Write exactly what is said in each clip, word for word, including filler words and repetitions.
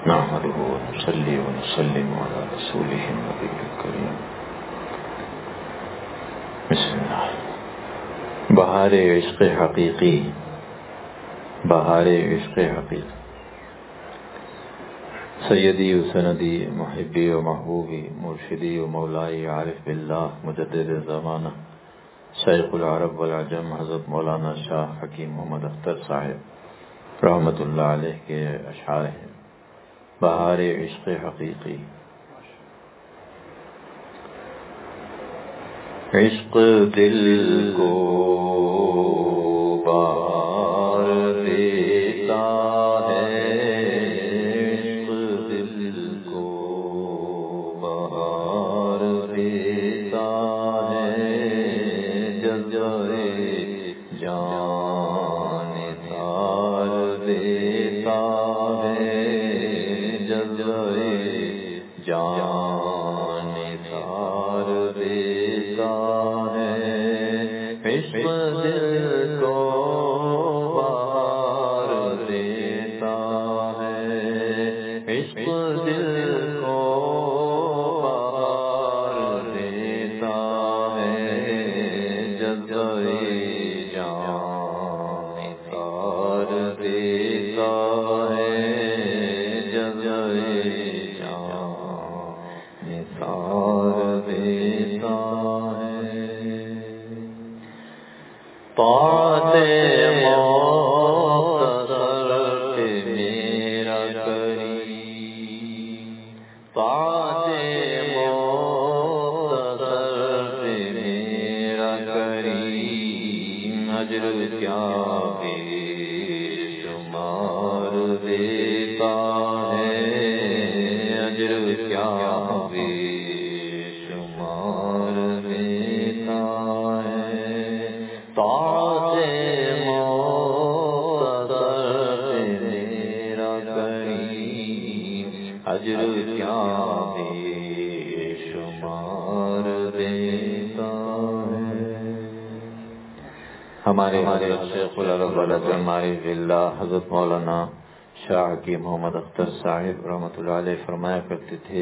نحمده ونصلي ونسلم على رسوله النبي الكريم. بسم اللہ. بہار عشق حقیقی، بہار عشق حقیقی. سیدی و سندی محبی و محبوبی مرشدی و مولائی عارف باللہ مجدد زمانہ شیخ العرب والعجم حضرت مولانا شاہ حکیم محمد اختر صاحب رحمۃ اللہ علیہ کے اشعار ہیں. بہار عشق حقیقی. عشق دل کو بہار دیتا ہے، عشق دل کو بہار دیتا ہے، جذبۂ جان نثار دیتا ہے، جذبۂ جان نثار دیتا ہے. عشق دل کو بہار دیتا ہے، عشق دل کو بہار دیتا ہے، جذبۂ جان نثار دیتا ہے، جذبۂ جان نثار دیتا ہے. طاعت مختصر پہ میرا کریم، طاعت مختصر پہ میرا کریم، اجر کیا بے شمار دیتا ہے، اجر کیا بے شمار دیتا ہے. طاعت مختصر پہ میرا کریم، اجر کیا بے شمار دیتا ہے. ہمارے حضرت شیخ العرب والعجم عارف باللہ حضرت مولانا شاہ حکیم محمد اختر صاحب رحمۃ اللہ علیہ فرمایا کرتے تھے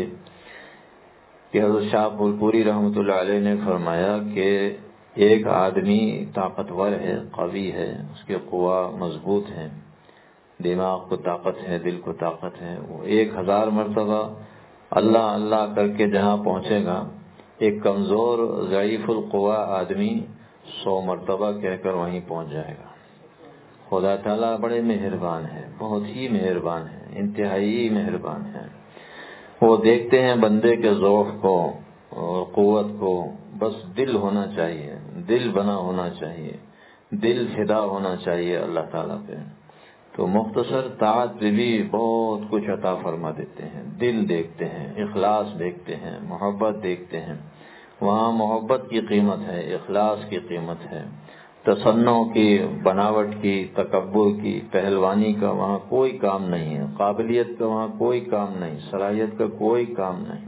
کہ حضرت شاہ پھولپوری رحمۃ اللہ علیہ نے فرمایا کہ ایک آدمی طاقتور ہے، قوی ہے، اس کے قوا مضبوط ہیں، دماغ کو طاقت ہے، دل کو طاقت ہے، وہ ایک ہزار مرتبہ اللہ اللہ کر کے جہاں پہنچے گا، ایک کمزور ضعیف القوا آدمی سو مرتبہ کہہ کر وہیں پہنچ جائے گا. خدا تعالیٰ بڑے مہربان ہے، بہت ہی مہربان ہے، انتہائی مہربان ہے. وہ دیکھتے ہیں بندے کے ضعف کو اور قوت کو، بس دل ہونا چاہیے، دل بنا ہونا چاہیے، دل فدا ہونا چاہیے اللہ تعالیٰ پہ. تو مختصر طاعت پہ بھی بہت کچھ عطا فرما دیتے ہیں. دل دیکھتے ہیں، اخلاص دیکھتے ہیں، محبت دیکھتے ہیں. وہاں محبت کی قیمت ہے، اخلاص کی قیمت ہے. تصنع کی، بناوٹ کی، تکبر کی، پہلوانی کا وہاں کوئی کام نہیں ہے. قابلیت کا وہاں کوئی کام نہیں، صلاحیت کا کوئی کام نہیں.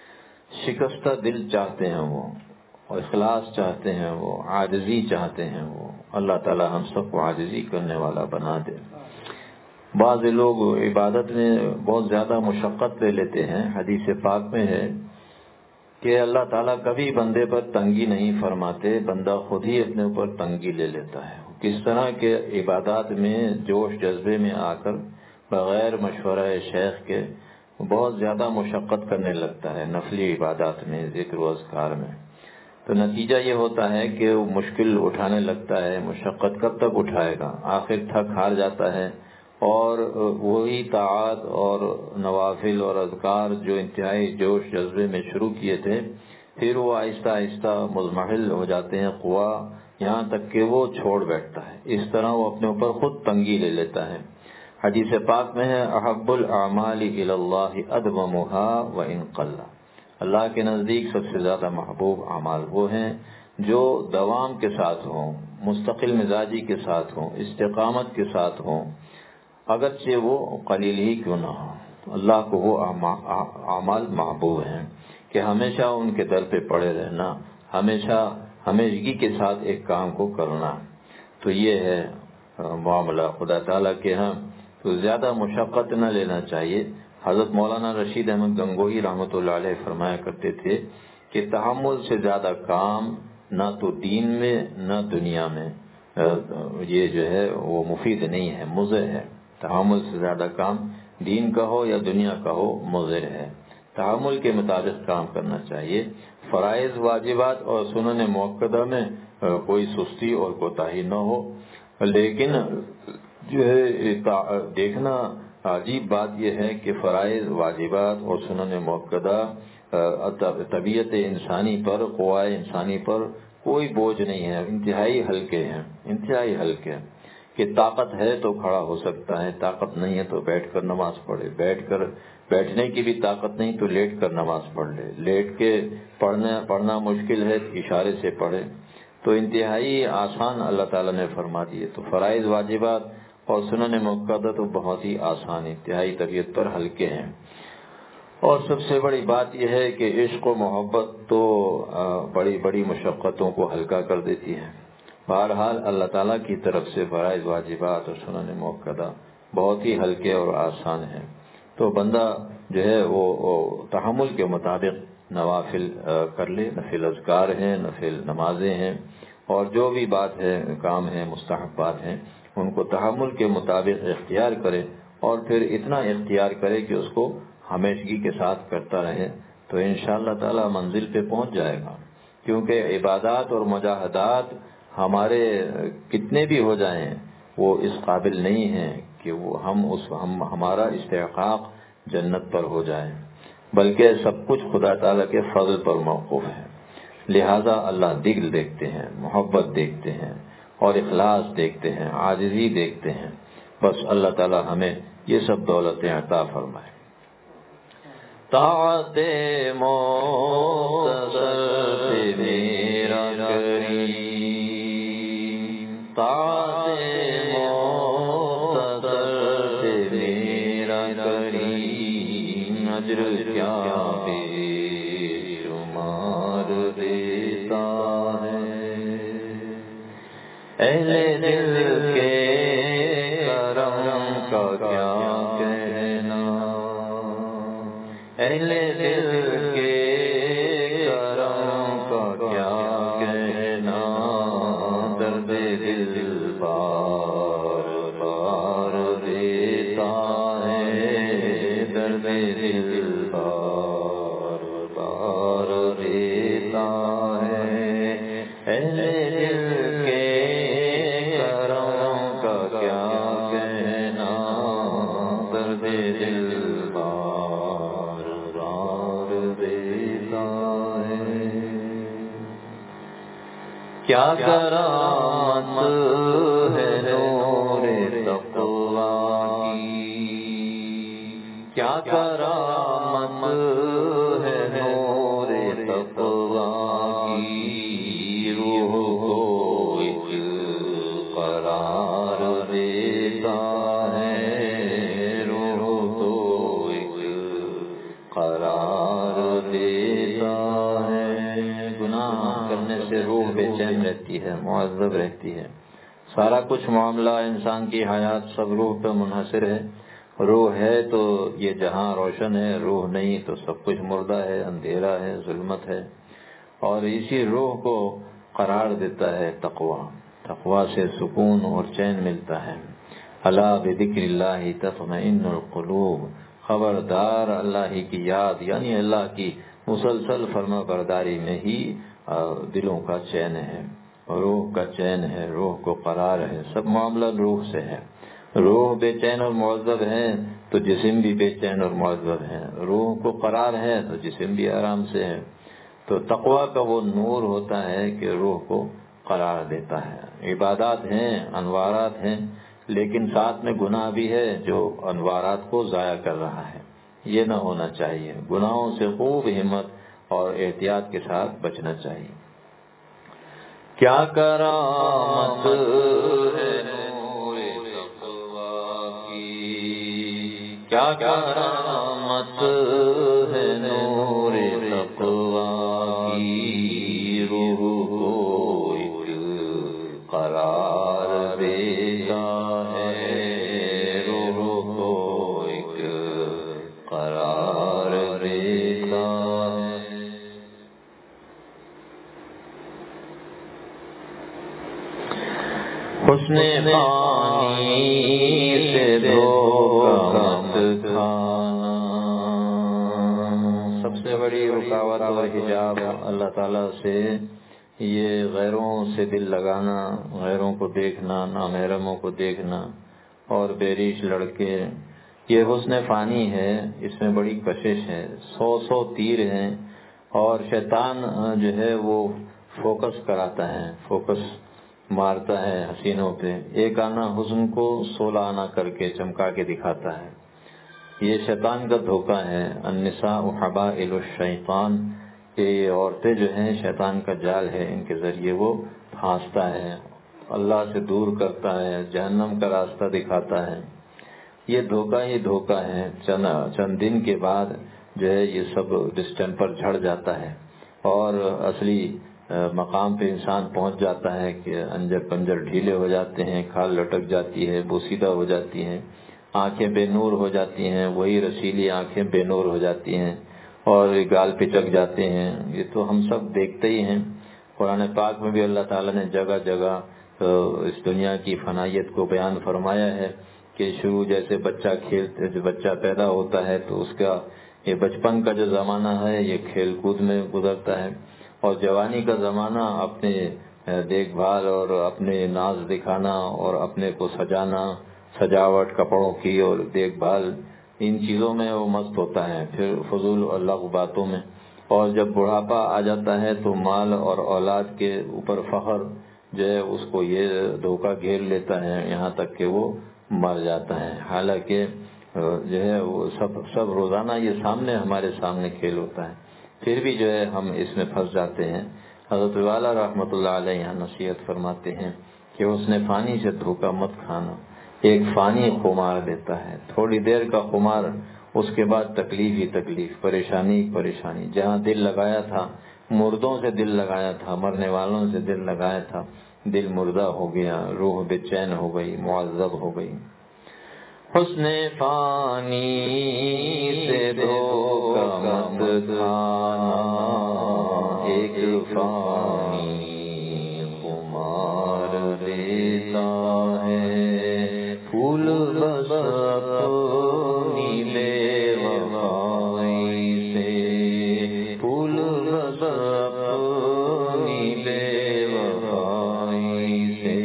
شکستہ دل چاہتے ہیں وہ، اور اخلاص چاہتے ہیں وہ، عاجزی چاہتے ہیں وہ. اللہ تعالی ہم سب کو عاجزی کرنے والا بنا دے. بعض لوگ عبادت میں بہت زیادہ مشقت لے لیتے ہیں. حدیث پاک میں ہے کہ اللہ تعالیٰ کبھی بندے پر تنگی نہیں فرماتے، بندہ خود ہی اپنے اوپر تنگی لے لیتا ہے. کس طرح کے عبادات میں جوش جذبے میں آ کر بغیر مشورہ شیخ کے بہت زیادہ مشقت کرنے لگتا ہے نفلی عبادات میں، ذکر و اذکار میں. تو نتیجہ یہ ہوتا ہے کہ وہ مشکل اٹھانے لگتا ہے. مشقت کب تک اٹھائے گا؟ آخر تھک ہار جاتا ہے، اور وہی طاعات اور نوافل اور اذکار جو انتہائی جوش جذبے میں شروع کیے تھے، پھر وہ آہستہ آہستہ مضمحل ہو جاتے ہیں قوا، یہاں تک کہ وہ چھوڑ بیٹھتا ہے. اس طرح وہ اپنے اوپر خود تنگی لے لیتا ہے. حدیث پاک میں ہے احب الاعمال الی اللہ ادومها وان قل. اللہ کے نزدیک سب سے زیادہ محبوب اعمال وہ ہیں جو دوام کے ساتھ ہوں، مستقل مزاجی کے ساتھ ہوں، استقامت کے ساتھ ہوں، اگرچہ وہ قلیل ہی کیوں نہ ہو. اللہ کو وہ اعمال محبوب ہیں کہ ہمیشہ ان کے در پہ پڑے رہنا، ہمیشہ ہمیشگی کے ساتھ ایک کام کو کرنا. تو یہ ہے معاملہ خدا تعالیٰ کے ہاں. تو زیادہ مشقت نہ لینا چاہیے، حضرت مولانا رشید احمد گنگوہی رحمۃ اللہ علیہ فرمایا کرتے تھے کہ تحمل سے زیادہ کام نہ تو دین میں نہ دنیا میں یہ جو ہے وہ مفید نہیں ہے، مضر ہے۔ تحمل سے زیادہ کام دین کا ہو یا دنیا کا ہو مضر ہے۔ تحمل کے مطابق کام کرنا چاہیے۔ فرائض، واجبات اور سنن موقدہ میں کوئی سستی اور کوتاہی نہ ہو، لیکن جو ہے دیکھنا عجیب بات یہ ہے کہ فرائض، واجبات اور سنن موقدہ طبیعت انسانی پر، قوائے انسانی پر کوئی بوجھ نہیں ہے، انتہائی ہلکے ہیں، انتہائی ہلکے کہ طاقت ہے تو کھڑا ہو سکتا ہے، طاقت نہیں ہے تو بیٹھ کر نماز پڑھے، بیٹھ کر بیٹھنے کی بھی طاقت نہیں تو لیٹ کر نماز پڑھ لے، لیٹ کے پڑھنا پڑھنا مشکل ہے اشارے سے پڑھے، تو انتہائی آسان اللہ تعالیٰ نے فرما دیے۔ تو فرائض، واجبات اور سنن موقدہ تو بہت ہی آسان، انتہائی طبیعت پر ہلکے ہیں۔ اور سب سے بڑی بات یہ ہے کہ عشق و محبت تو بڑی بڑی مشقتوں کو ہلکا کر دیتی ہے۔ بہرحال اللہ تعالیٰ کی طرف سے فرائض، واجبات اور سنن موقدہ بہت ہی ہلکے اور آسان ہیں، تو بندہ جو ہے وہ تحمل کے مطابق نوافل کر لے، نفل اذکار ہیں، نفل نمازیں ہیں، اور جو بھی بات ہے، کام ہے، مستحبات ہیں، ان کو تحمل کے مطابق اختیار کرے، اور پھر اتنا اختیار کرے کہ اس کو ہمیشگی کے ساتھ کرتا رہے، تو انشاءاللہ تعالی منزل پہ پہنچ جائے گا۔ کیونکہ عبادات اور مجاہدات ہمارے کتنے بھی ہو جائیں وہ اس قابل نہیں ہیں کہ وہ ہم اس ہم ہمارا استحقاق جنت پر ہو جائے، بلکہ سب کچھ خدا تعالیٰ کے فضل پر موقوف ہے۔ لہذا اللہ دل دیکھتے ہیں، محبت دیکھتے ہیں، اور اخلاص دیکھتے ہیں، عاجزی دیکھتے ہیں۔ بس اللہ تعالیٰ ہمیں یہ سب دولتیں عطا فرمائے۔ طاعت مختصر سے میرا کریم، طاعت مختصر سے میرا کریم، اجر کیا بے شمار دیتا ہے۔ اہل دل کے کرم کا کیا کہنا، اہل دل کے کرم کا کیا کہنا، درد دل بار بار دیتا ہے، درد دل بار بار دیتا ہے۔ اہل دل کے کرم کا کیا کہنا، درد دل کیا کرامت ہے نور تقویٰ کی، کیا کرامت ہے نور تقویٰ کی، روح کو ایک قرار دیتا ہے، روح کو ایک قرار دیتا ہے۔ گناہ کرنے سے روح بے چین رہتی ہے، معذب رہتی ہے۔ سارا کچھ معاملہ انسان کی حیات سب روح پہ منحصر ہے۔ روح ہے تو یہ جہاں روشن ہے، روح نہیں تو سب کچھ مردہ ہے، اندھیرا ہے، ظلمت ہے، اور اسی روح کو قرار دیتا ہے تقویٰ۔ تقویٰ سے سکون اور چین ملتا ہے۔ الا بذکر اللہ تطمئن القلوب، خبردار اللہ ہی کی یاد یعنی اللہ کی مسلسل فرما برداری میں ہی دلوں کا چین ہے، روح کا چین ہے، روح کو قرار ہے۔ سب معاملہ روح سے ہے۔ روح بے چین اور معذب ہے تو جسم بھی بے چین اور معذب ہے، روح کو قرار ہے تو جسم بھی آرام سے ہے۔ تو تقویٰ کا وہ نور ہوتا ہے کہ روح کو قرار دیتا ہے۔ عبادات ہیں، انوارات ہیں، لیکن ساتھ میں گناہ بھی ہے جو انوارات کو ضائع کر رہا ہے۔ یہ نہ ہونا چاہیے۔ گناہوں سے خوب ہمت اور احتیاط کے ساتھ بچنا چاہیے۔ کیا کرامت ہے نور تقویٰ کی، کیا کرامت ہے نور تقویٰ کی، روح کو ایک قرار دیتا ہے، روح کو ایک حسن فانی سے دھوکا مت کھانا۔ سب سے بڑی رکاوٹ اور حجاب اللہ تعالیٰ سے یہ غیروں سے دل لگانا، غیروں کو دیکھنا، نامحرموں کو دیکھنا اور بیریش لڑکے، یہ حسن فانی ہے، اس میں بڑی کشش ہے، سو سو تیر ہیں اور شیطان جو ہے وہ فوکس کراتا ہے، فوکس مارتا ہے حسینوں پہ، ایک آنا حسن کو سولہ آنا کر کے چمکا کے دکھاتا ہے۔ یہ شیطان کا دھوکہ ہے۔ النساء حبائل الشیطان، کہ یہ عورتیں جو ہیں شیطان کا جال ہے، ان کے ذریعے وہ پھانستا ہے، اللہ سے دور کرتا ہے، جہنم کا راستہ دکھاتا ہے۔ یہ دھوکہ ہی دھوکہ ہے۔ چند چند دن کے بعد جو ہے یہ سب ڈسٹمپر جھڑ جاتا ہے اور اصلی مقام پہ انسان پہنچ جاتا ہے کہ انجر پنجر ڈھیلے ہو جاتے ہیں، کھال لٹک جاتی ہے، بوسیدہ ہو جاتی ہیں، آنکھیں بے نور ہو جاتی ہیں، وہی رسیلی آنکھیں بے نور ہو جاتی ہیں اور گال پچک جاتے ہیں۔ یہ تو ہم سب دیکھتے ہی ہیں۔ قرآن پاک میں بھی اللہ تعالیٰ نے جگہ جگہ اس دنیا کی فنائیت کو بیان فرمایا ہے کہ شروع جیسے بچہ کھیلتے، جو بچہ پیدا ہوتا ہے تو اس کا یہ بچپن کا جو زمانہ ہے یہ کھیل کود میں گزرتا ہے، اور جوانی کا زمانہ اپنے دیکھ بھال اور اپنے ناز دکھانا اور اپنے کو سجانا، سجاوٹ کپڑوں کی اور دیکھ بھال، ان چیزوں میں وہ مست ہوتا ہے، پھر فضول اور لغو باتوں میں۔ اور جب بڑھاپا آ جاتا ہے تو مال اور اولاد کے اوپر فخر جو ہے اس کو یہ دھوکہ گھیر لیتا ہے، یہاں تک کہ وہ مر جاتا ہے۔ حالانکہ جو ہے وہ سب سب روزانہ یہ سامنے ہمارے سامنے کھیل ہوتا ہے، پھر بھی جو ہے ہم اس میں پھنس جاتے ہیں۔ حضرت والا رحمۃ اللہ علیہ یہاں نصیحت فرماتے ہیں کہ اس نے فانی سے دھوکہ مت کھانا۔ ایک فانی خمار دیتا ہے، تھوڑی دیر کا خمار، اس کے بعد تکلیف ہی تکلیف، پریشانی پریشانی۔ جہاں دل لگایا تھا، مردوں سے دل لگایا تھا، مرنے والوں سے دل لگایا تھا، دل مردہ ہو گیا، روح بے چین ہو گئی، معذب ہو گئی۔ حسن فانی سے دھوکہ مت کھانا، ایک فانی خمار دیتا ہے، پھول بس اپنی بے وفائی سے، پھول بس اپنی بے وفائی سے،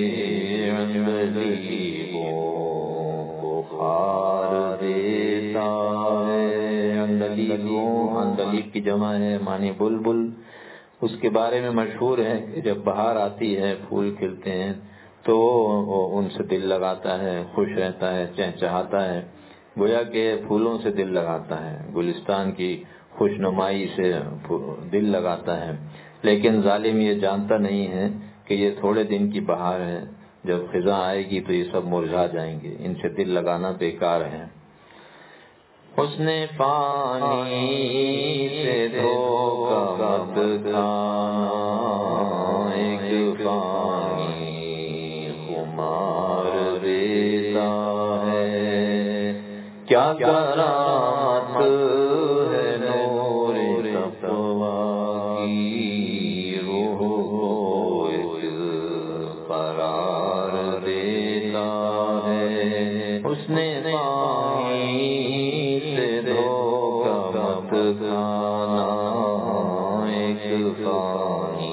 عندلیبوں کو خار دیتا ہے۔ عندلیبوں، عندلیب کی جمع ہے معنی بلبل۔ اس کے بارے میں مشہور ہے کہ جب بہار آتی ہے، پھول کھلتے ہیں تو ان سے دل لگاتا ہے، خوش رہتا ہے، چہچہاتا ہے، گویا کہ پھولوں سے دل لگاتا ہے، گلستان کی خوش نمائی سے دل لگاتا ہے۔ لیکن ظالم یہ جانتا نہیں ہے کہ یہ تھوڑے دن کی بہار ہے، جب خزاں آئے گی تو یہ سب مرجھا جائیں گے، ان سے دل لگانا بیکار ہے۔ حسن فانی سے دھوکہ مت کھانا، ایک فانی خمار دیتا ہے، کیا کرامت ہے نور تقویٰ کی، روح کو ایک قرار دیتا ہے۔ حسن فانی سے دھوکہ مت کھانا، ایک فانی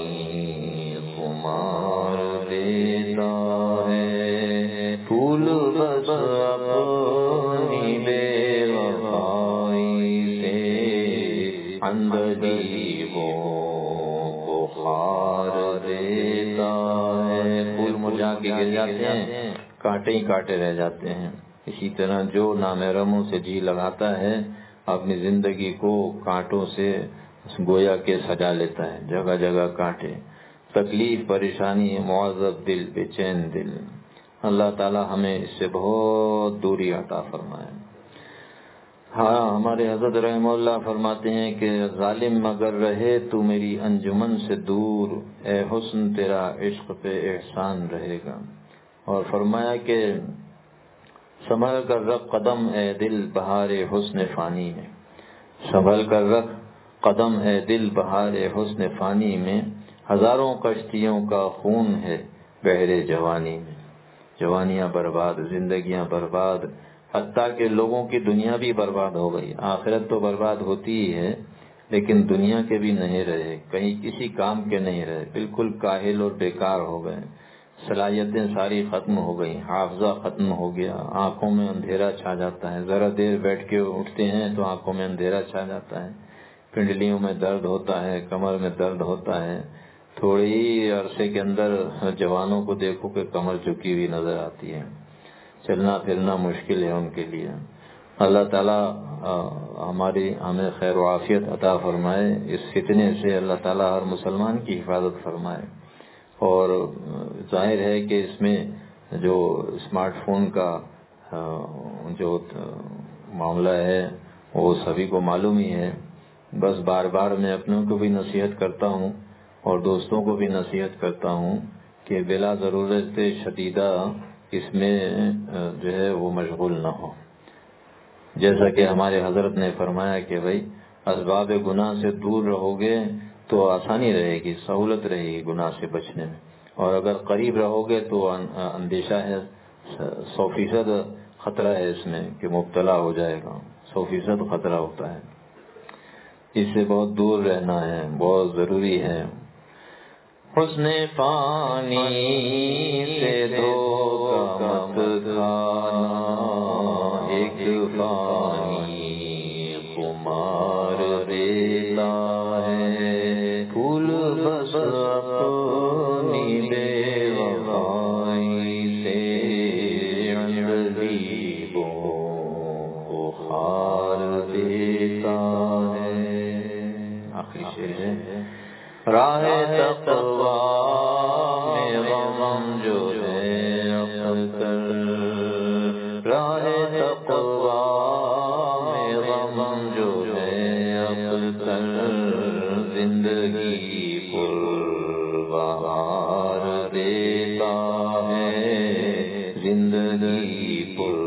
خمار دیتا ہے، پھول بس اپنی بے وفائی سے، عندلیبوں کو خار دیتا ہے۔ پھول مرجھا کے گر جاتے ہیں، کانٹے ہی کانٹے رہ جاتے ہیں۔ اسی طرح جو نامحرموں سے جی لگاتا ہے اپنی زندگی کو کانٹوں سے گویا کے سجا لیتا ہے، جگہ جگہ کانٹے، تکلیف، پریشانی، معذب دل، بے چین دل۔ اللہ تعالی ہمیں اس سے بہت دوری عطا فرمائے۔ ہاں، ہمارے حضرت رحمہ اللہ فرماتے ہیں کہ ظالم مگر رہے تو میری انجمن سے دور، اے حسن تیرا عشق پہ احسان رہے گا۔ اور فرمایا کہ سنبھل کر رکھ قدم اے دل بہار حسن فانی میں، سنبھل کر رکھ قدم اے دل بہار حسن فانی میں، ہزاروں کشتیوں کا خون ہے بہرے جوانی میں، جوانیاں برباد، زندگیاں برباد، حتیٰ کہ لوگوں کی دنیا بھی برباد ہو گئی۔ آخرت تو برباد ہوتی ہی ہے، لیکن دنیا کے بھی نہیں رہے، کہیں کسی کام کے نہیں رہے، بالکل کاہل اور بیکار ہو گئے، صلاحیتیں ساری ختم ہو گئی، حافظہ ختم ہو گیا، آنکھوں میں اندھیرا چھا جاتا ہے، ذرا دیر بیٹھ کے اٹھتے ہیں تو آنکھوں میں اندھیرا چھا جاتا ہے، پنڈلیوں میں درد ہوتا ہے، کمر میں درد ہوتا ہے، تھوڑے ہی عرصے کے اندر جوانوں کو دیکھو کہ کمر جھکی ہوئی نظر آتی ہے، چلنا پھرنا مشکل ہے ان کے لیے۔ اللہ تعالیٰ ہماری ہمیں خیر و عافیت عطا فرمائے، اس فتنے سے اللہ تعالیٰ ہر مسلمان کی حفاظت فرمائے۔ اور ظاہر ہے کہ اس میں جو اسمارٹ فون کا جو معاملہ ہے وہ سبھی کو معلوم ہی ہے، بس بار بار میں اپنوں کو بھی نصیحت کرتا ہوں اور دوستوں کو بھی نصیحت کرتا ہوں کہ بلا ضرورت شدیدہ اس میں جو ہے وہ مشغول نہ ہو۔ جیسا کہ ہمارے حضرت نے فرمایا کہ بھائی اسباب گناہ سے دور رہو گے تو آسانی رہے گی، سہولت رہے گی گناہ سے بچنے میں، اور اگر قریب رہو گے تو اندیشہ ہے، سو فیصد خطرہ ہے اس میں کہ مبتلا ہو جائے گا، سو فیصد خطرہ ہوتا ہے، اس سے بہت دور رہنا ہے، بہت ضروری ہے۔ حسن پانی سے دھوکا مت کھانا، ایک پانی خمار دیتا ہے، پھول بس اپنی بے وفائی سے عندلیبوں کو خار دیتا ہے۔ آخری شعر ہے، راہ تقویٰ میں غم جو ہے اختر، راہ تقویٰ میں غم جو ہے اختر، زندگی پر بہار دیتا ہے، زندگی پر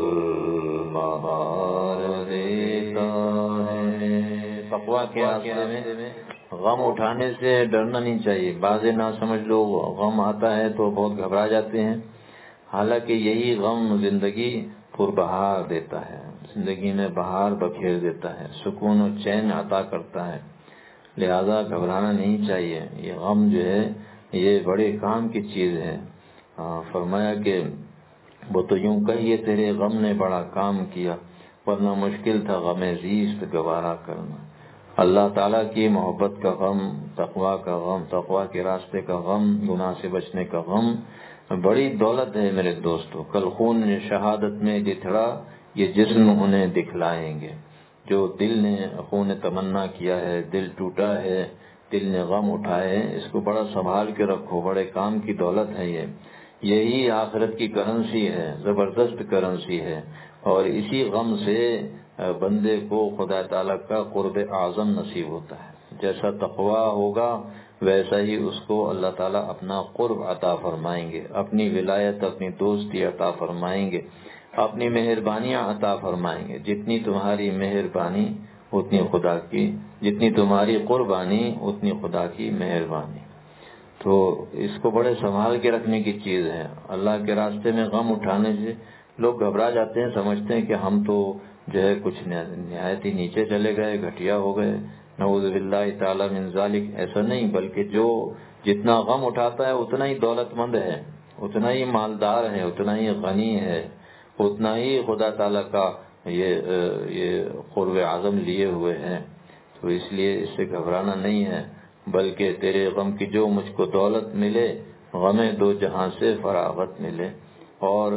بہار دیتا ہے۔ تقویٰ کے راستے میں غم اٹھانے سے ڈرنا نہیں چاہیے۔ بعض نہ سمجھ لوگ غم آتا ہے تو بہت گھبرا جاتے ہیں، حالانکہ یہی غم زندگی پر بہار دیتا ہے، زندگی میں بہار بکھیر دیتا ہے، سکون و چین عطا کرتا ہے، لہذا گھبرانا نہیں چاہیے۔ یہ غم جو ہے یہ بڑے کام کی چیز ہے۔ فرمایا کہ وہ تو یوں کہیے تیرے غم نے بڑا کام کیا، ورنہ مشکل تھا غم زیست گوارا کرنا۔ اللہ تعالیٰ کی محبت کا غم، تقویٰ کا غم، تقویٰ کے راستے کا غم، گناہ سے بچنے کا غم بڑی دولت ہے میرے دوستو۔ کل خون شہادت میں جتھڑا، یہ جسم انہیں دکھلائیں گے۔ جو دل نے خون تمنا کیا ہے، دل ٹوٹا ہے، دل نے غم اٹھائے، اس کو بڑا سنبھال کے رکھو، بڑے کام کی دولت ہے یہ۔ یہی آخرت کی کرنسی ہے، زبردست کرنسی ہے، اور اسی غم سے بندے کو خدا تعالیٰ کا قرب اعظم نصیب ہوتا ہے۔ جیسا تقویٰ ہوگا ویسا ہی اس کو اللہ تعالیٰ اپنا قرب عطا فرمائیں گے، اپنی ولایت، اپنی دوستی عطا فرمائیں گے، اپنی مہربانیاں عطا فرمائیں گے۔ جتنی تمہاری مہربانی اتنی خدا کی، جتنی تمہاری قربانی اتنی خدا کی مہربانی۔ تو اس کو بڑے سنبھال کے رکھنے کی چیز ہے۔ اللہ کے راستے میں غم اٹھانے سے لوگ گھبرا جاتے ہیں، سمجھتے ہیں کہ ہم تو جو ہے کچھ نہایت ہی نیچے چلے گئے، گھٹیا ہو گئے، نعوذ باللہ تعالی من ذالک۔ ایسا نہیں، بلکہ جو جتنا غم اٹھاتا ہے اتنا ہی دولت مند ہے، اتنا ہی مالدار ہے، اتنا ہی غنی ہے، اتنا ہی خدا تعالیٰ کا یہ یہ قرب اعظم لیے ہوئے ہیں۔ تو اس لیے اس سے گھبرانا نہیں ہے، بلکہ تیرے غم کی جو مجھ کو دولت ملے، غم دو جہاں سے فراغت ملے۔ اور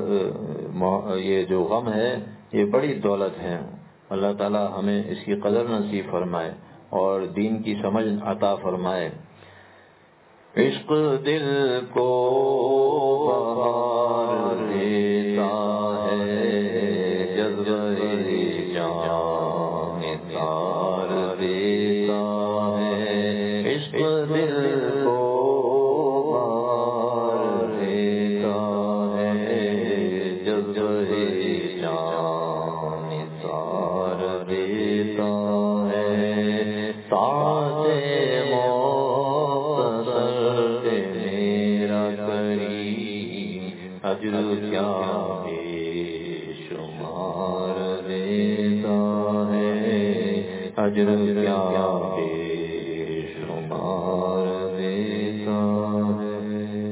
یہ جو غم ہے یہ بڑی دولت ہے، اللہ تعالی ہمیں اس کی قدر نصیب فرمائے اور دین کی سمجھ عطا فرمائے۔ عشق دل کو بہار دیتا ہے، جذبہ جان نثار دیتا ہے، عشق دل کو بہار دیتا ہے، جذبہ جان نثار دیتا ہے، طاعت میرا کری اجر کیا بے شمار دیتا ہے۔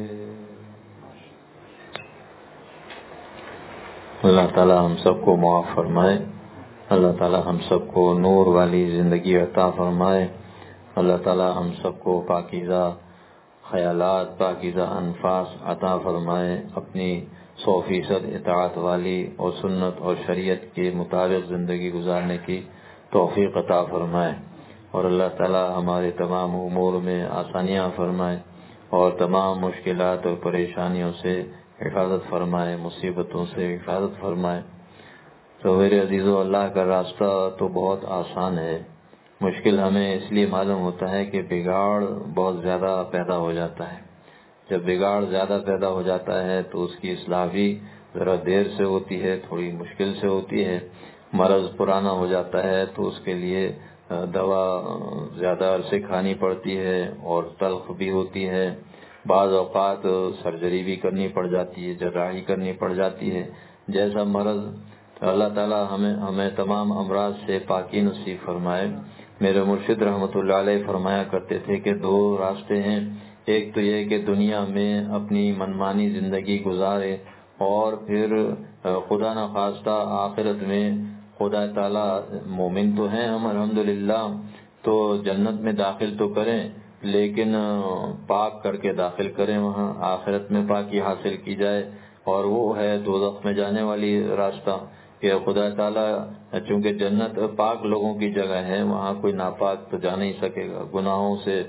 اللہ تعالی ہم سب کو معاف فرمائے، اللہ تعالی ہم سب کو نور والی زندگی عطا فرمائے، اللہ تعالی ہم سب کو پاکیزہ خیالات، پاکیزہ انفاس عطا فرمائے، اپنی سو فیصد اطاعت والی اور سنت اور شریعت کے مطابق زندگی گزارنے کی توفیق عطا فرمائے، اور اللہ تعالی ہمارے تمام امور میں آسانیاں فرمائے اور تمام مشکلات اور پریشانیوں سے حفاظت فرمائے، مصیبتوں سے حفاظت فرمائے۔ تو میرے عزیزو، اللہ کا راستہ تو بہت آسان ہے، مشکل ہمیں اس لیے معلوم ہوتا ہے کہ بگاڑ بہت زیادہ پیدا ہو جاتا ہے۔ جب بگاڑ زیادہ پیدا ہو جاتا ہے تو اس کی اصلاح بھی ذرا دیر سے ہوتی ہے، تھوڑی مشکل سے ہوتی ہے۔ مرض پرانا ہو جاتا ہے تو اس کے لیے دوا زیادہ عرصے کھانی پڑتی ہے اور تلخ بھی ہوتی ہے، بعض اوقات سرجری بھی کرنی پڑ جاتی ہے، جراحی کرنی پڑ جاتی ہے جیسا مرض۔ اللہ تعالی ہمیں ہمیں تمام امراض سے پاکی نصیب فرمائے۔ میرے مرشد رحمۃ اللہ علیہ فرمایا کرتے تھے کہ دو راستے ہیں، ایک تو یہ کہ دنیا میں اپنی منمانی زندگی گزارے اور پھر خدا نخواستہ آخرت میں خدا تعالیٰ مومن تو ہیں ہم الحمدللہ، تو جنت میں داخل تو کریں لیکن پاک کر کے داخل کریں، وہاں آخرت میں پاکی حاصل کی جائے، اور وہ ہے دوزخ میں جانے والی راستہ کہ خدا تعالیٰ چونکہ جنت پاک لوگوں کی جگہ ہے، وہاں کوئی ناپاک تو جا نہیں سکے گا، گناہوں سے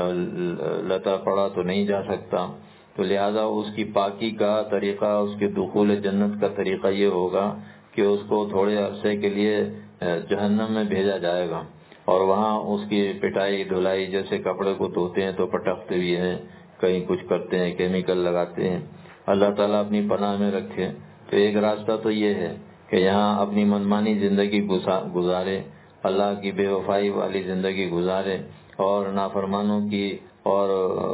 لتا پڑا تو نہیں جا سکتا، تو لہذا اس کی پاکی کا طریقہ، اس کے دخول جنت کا طریقہ یہ ہوگا کہ اس کو تھوڑے عرصے کے لیے جہنم میں بھیجا جائے گا، اور وہاں اس کی پٹائی دھلائی، جیسے کپڑے کو دھوتے ہیں تو پٹکتے بھی ہیں، کہیں کچھ کرتے ہیں، کیمیکل لگاتے ہیں، اللہ تعالیٰ اپنی پناہ میں رکھے۔ تو ایک راستہ تو یہ ہے کہ یہاں اپنی منمانی زندگی گزارے، اللہ کی بے وفائی والی زندگی گزارے اور نافرمانوں کی اور